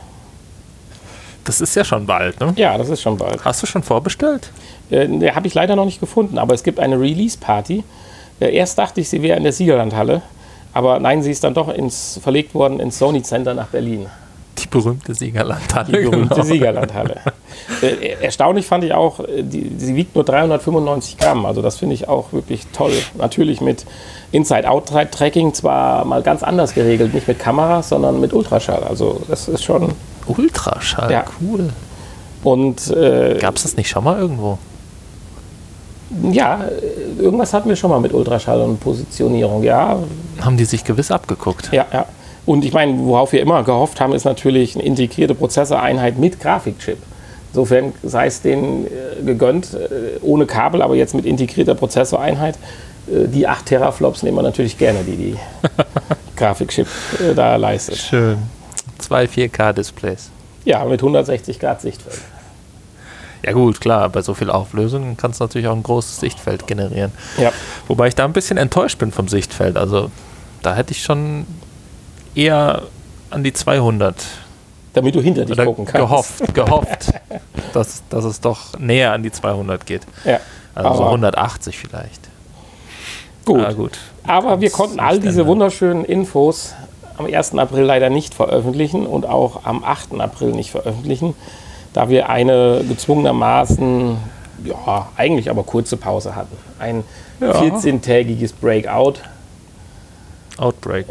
Speaker 2: Das ist ja schon bald, ne?
Speaker 1: Ja, das ist schon bald.
Speaker 2: Hast du schon vorbestellt?
Speaker 1: Äh, ne, habe ich leider noch nicht gefunden, aber es gibt eine Release-Party. Äh, erst dachte ich, sie wäre in der Siegerlandhalle, aber nein, sie ist dann doch ins, verlegt worden ins Sony Center nach Berlin.
Speaker 2: Die berühmte Siegerlandhalle.
Speaker 1: Die berühmte
Speaker 2: genau.
Speaker 1: Siegerlandhalle. äh, erstaunlich fand ich auch, die, sie wiegt nur dreihundertfünfundneunzig Gramm, also das finde ich auch wirklich toll. Natürlich mit Inside-Out-Tracking zwar mal ganz anders geregelt, nicht mit Kameras, sondern mit Ultraschall. Also das ist schon...
Speaker 2: Ultraschall,
Speaker 1: ja.
Speaker 2: Cool.
Speaker 1: Und äh,
Speaker 2: gab es das nicht schon mal irgendwo?
Speaker 1: Ja, irgendwas hatten wir schon mal mit Ultraschall und Positionierung, ja.
Speaker 2: Haben die sich gewiss abgeguckt.
Speaker 1: Ja, ja. Und ich meine, worauf wir immer gehofft haben, ist natürlich eine integrierte Prozessoreinheit mit Grafikchip. Insofern sei es denen äh, gegönnt, äh, ohne Kabel, aber jetzt mit integrierter Prozessoreinheit. Äh, die acht Teraflops nehmen wir natürlich gerne, die die Grafikchip äh, da leistet.
Speaker 2: Schön. Zwei vier K Displays.
Speaker 1: Ja, mit hundertsechzig Grad Sichtfeld.
Speaker 2: Ja gut, klar, bei so viel Auflösung kannst du natürlich auch ein großes Sichtfeld generieren.
Speaker 1: Ja.
Speaker 2: Wobei ich da ein bisschen enttäuscht bin vom Sichtfeld. Also da hätte ich schon eher an die zweihundert.
Speaker 1: Damit du hinter dich
Speaker 2: Oder
Speaker 1: gucken kannst.
Speaker 2: Gehofft, gehofft dass, dass es doch näher an die zweihundert geht.
Speaker 1: Ja.
Speaker 2: Also so hundertachtzig vielleicht.
Speaker 1: Gut.
Speaker 2: Ah, gut.
Speaker 1: Aber wir konnten all diese
Speaker 2: ändern.
Speaker 1: wunderschönen Infos am ersten April leider nicht veröffentlichen und auch am achten April nicht veröffentlichen, da wir eine gezwungenermaßen, ja, eigentlich aber kurze Pause hatten. Ein
Speaker 2: Ja.
Speaker 1: vierzehntägiges Breakout.
Speaker 2: Outbreak.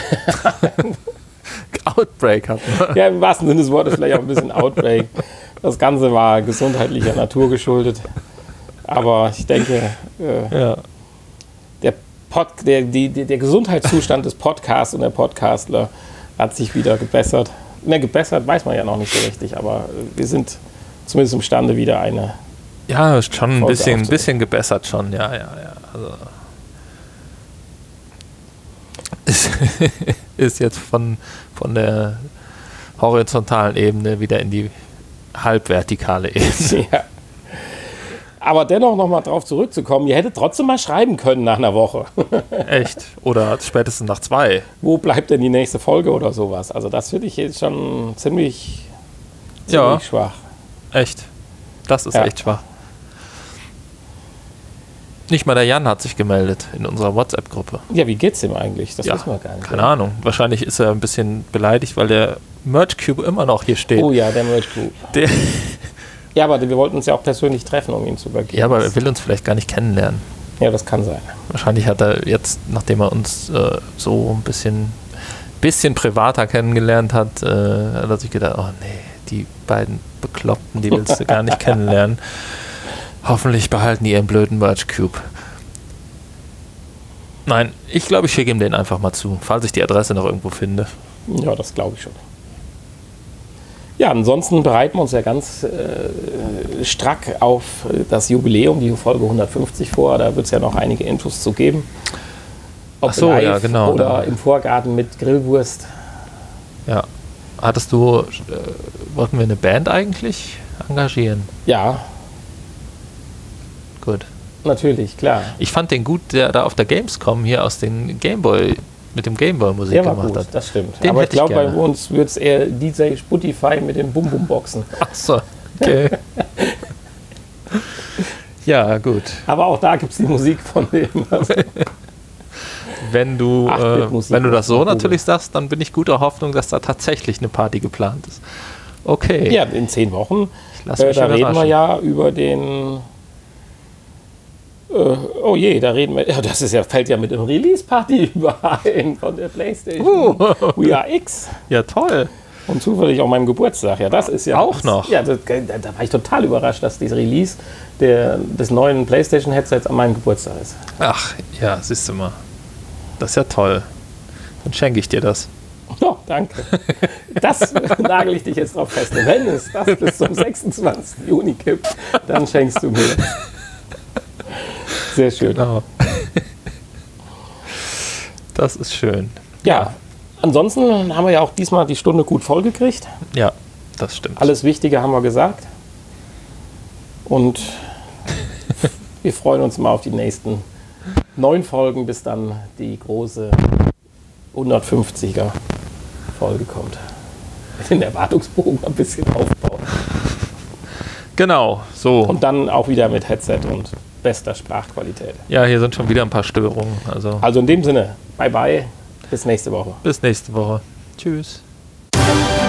Speaker 2: Outbreak hatten wir.
Speaker 1: Ja, im wahrsten Sinne des Wortes vielleicht auch ein bisschen Outbreak. Das Ganze war gesundheitlicher Natur geschuldet. Aber ich denke, äh,
Speaker 2: Ja.
Speaker 1: der, Pod, der, die, der Gesundheitszustand des Podcasts und der Podcastler hat sich wieder gebessert. Ne, gebessert weiß man ja noch nicht so richtig, aber wir sind zumindest imstande, wieder eine...
Speaker 2: Ja, ist schon ein
Speaker 1: Folge
Speaker 2: bisschen,
Speaker 1: aufzunehmen.
Speaker 2: bisschen gebessert schon, ja, ja, ja. Also ist, ist jetzt von, von der horizontalen Ebene wieder in die halbvertikale Ebene.
Speaker 1: Ja. Aber dennoch nochmal drauf zurückzukommen, ihr hättet trotzdem mal schreiben können nach einer Woche.
Speaker 2: Echt? Oder spätestens nach zwei.
Speaker 1: Wo bleibt denn die nächste Folge oder sowas? Also das finde ich jetzt schon ziemlich, ziemlich
Speaker 2: Ja.
Speaker 1: schwach.
Speaker 2: Echt. Das ist
Speaker 1: Ja.
Speaker 2: echt schwach. Nicht mal der Jan hat sich gemeldet in unserer WhatsApp-Gruppe.
Speaker 1: Ja, wie geht's ihm eigentlich? Das
Speaker 2: Ja,
Speaker 1: wissen wir gar nicht.
Speaker 2: keine Ahnung. Wahrscheinlich ist er ein bisschen beleidigt, weil der Merch Cube immer noch hier steht.
Speaker 1: Oh ja, der Merch Group.
Speaker 2: Der
Speaker 1: Ja, aber wir wollten uns ja auch persönlich treffen, um ihn zu übergeben.
Speaker 2: ja, aber er will uns vielleicht gar nicht kennenlernen.
Speaker 1: Ja, das kann sein.
Speaker 2: Wahrscheinlich hat er jetzt, nachdem er uns äh, so ein bisschen, bisschen privater kennengelernt hat, äh, hat er sich gedacht, oh nee, die beiden Bekloppten, die willst du gar nicht kennenlernen. Hoffentlich behalten die ihren blöden Merch Cube. Nein, ich glaube, ich schicke ihm den einfach mal zu, falls ich die Adresse noch irgendwo finde.
Speaker 1: Ja, das glaube ich schon. Ja, ansonsten bereiten wir uns ja ganz äh, strack auf das Jubiläum, die Folge hundertfünfzig vor. Da wird es ja noch einige Infos zu geben. Ob
Speaker 2: Ach so,
Speaker 1: live
Speaker 2: ja, genau.
Speaker 1: oder
Speaker 2: Da-
Speaker 1: im Vorgarten mit Grillwurst.
Speaker 2: Ja. Hattest du, äh, wollten wir eine Band eigentlich engagieren?
Speaker 1: Ja,
Speaker 2: Gut.
Speaker 1: natürlich, klar.
Speaker 2: Ich fand den gut, der da auf der Gamescom hier aus den Gameboy, mit dem Gameboy Musik
Speaker 1: Der war
Speaker 2: gemacht
Speaker 1: gut,
Speaker 2: hat.
Speaker 1: das stimmt.
Speaker 2: Den
Speaker 1: Aber ich
Speaker 2: hätte ich
Speaker 1: glaube, bei
Speaker 2: gerne.
Speaker 1: uns wird es eher D J Spotify mit den Bum-Bum-Boxen.
Speaker 2: Ach so, okay. Ja, gut.
Speaker 1: Aber auch da gibt es die Musik von dem. Also,
Speaker 2: Wenn du, äh,
Speaker 1: acht-Bit-Musik
Speaker 2: wenn du das so
Speaker 1: muss man
Speaker 2: natürlich sagst, dann bin ich guter Hoffnung, dass da tatsächlich eine Party geplant ist. Okay.
Speaker 1: ja, in zehn Wochen.
Speaker 2: Ich lass
Speaker 1: Äh,
Speaker 2: mich
Speaker 1: da reden wir
Speaker 2: überraschen.
Speaker 1: ja über den. Äh, oh je, da reden wir. Ja, das ist ja, fällt ja mit dem Release-Party überein von der PlayStation
Speaker 2: Uh.
Speaker 1: V R X.
Speaker 2: Ja, toll.
Speaker 1: Und zufällig auch meinem Geburtstag. Ja, das ist ja.
Speaker 2: Auch
Speaker 1: das,
Speaker 2: noch?
Speaker 1: Ja, das, da, da war ich total überrascht, dass dieses Release der, des neuen PlayStation-Headsets an meinem Geburtstag ist.
Speaker 2: Ach, ja, siehst du mal. Das ist ja toll. Dann schenke ich dir das.
Speaker 1: Oh, danke. Das nagel ich dich jetzt drauf fest. Wenn es das bis zum sechsundzwanzigsten Juni gibt, dann schenkst du mir. Sehr schön.
Speaker 2: Genau. Das ist schön.
Speaker 1: Ja, ansonsten haben wir ja auch diesmal die Stunde gut vollgekriegt.
Speaker 2: Ja, das stimmt.
Speaker 1: Alles Wichtige haben wir gesagt. Und wir freuen uns mal auf die nächsten neun Folgen, bis dann die große hundertfünfziger Folge kommt. Den Erwartungsbogen ein bisschen aufbauen.
Speaker 2: Genau, so.
Speaker 1: Und dann auch wieder mit Headset und bester Sprachqualität.
Speaker 2: Ja, hier sind schon wieder ein paar Störungen. Also
Speaker 1: Also in dem Sinne, bye bye, bis nächste Woche.
Speaker 2: bis nächste Woche. Tschüss.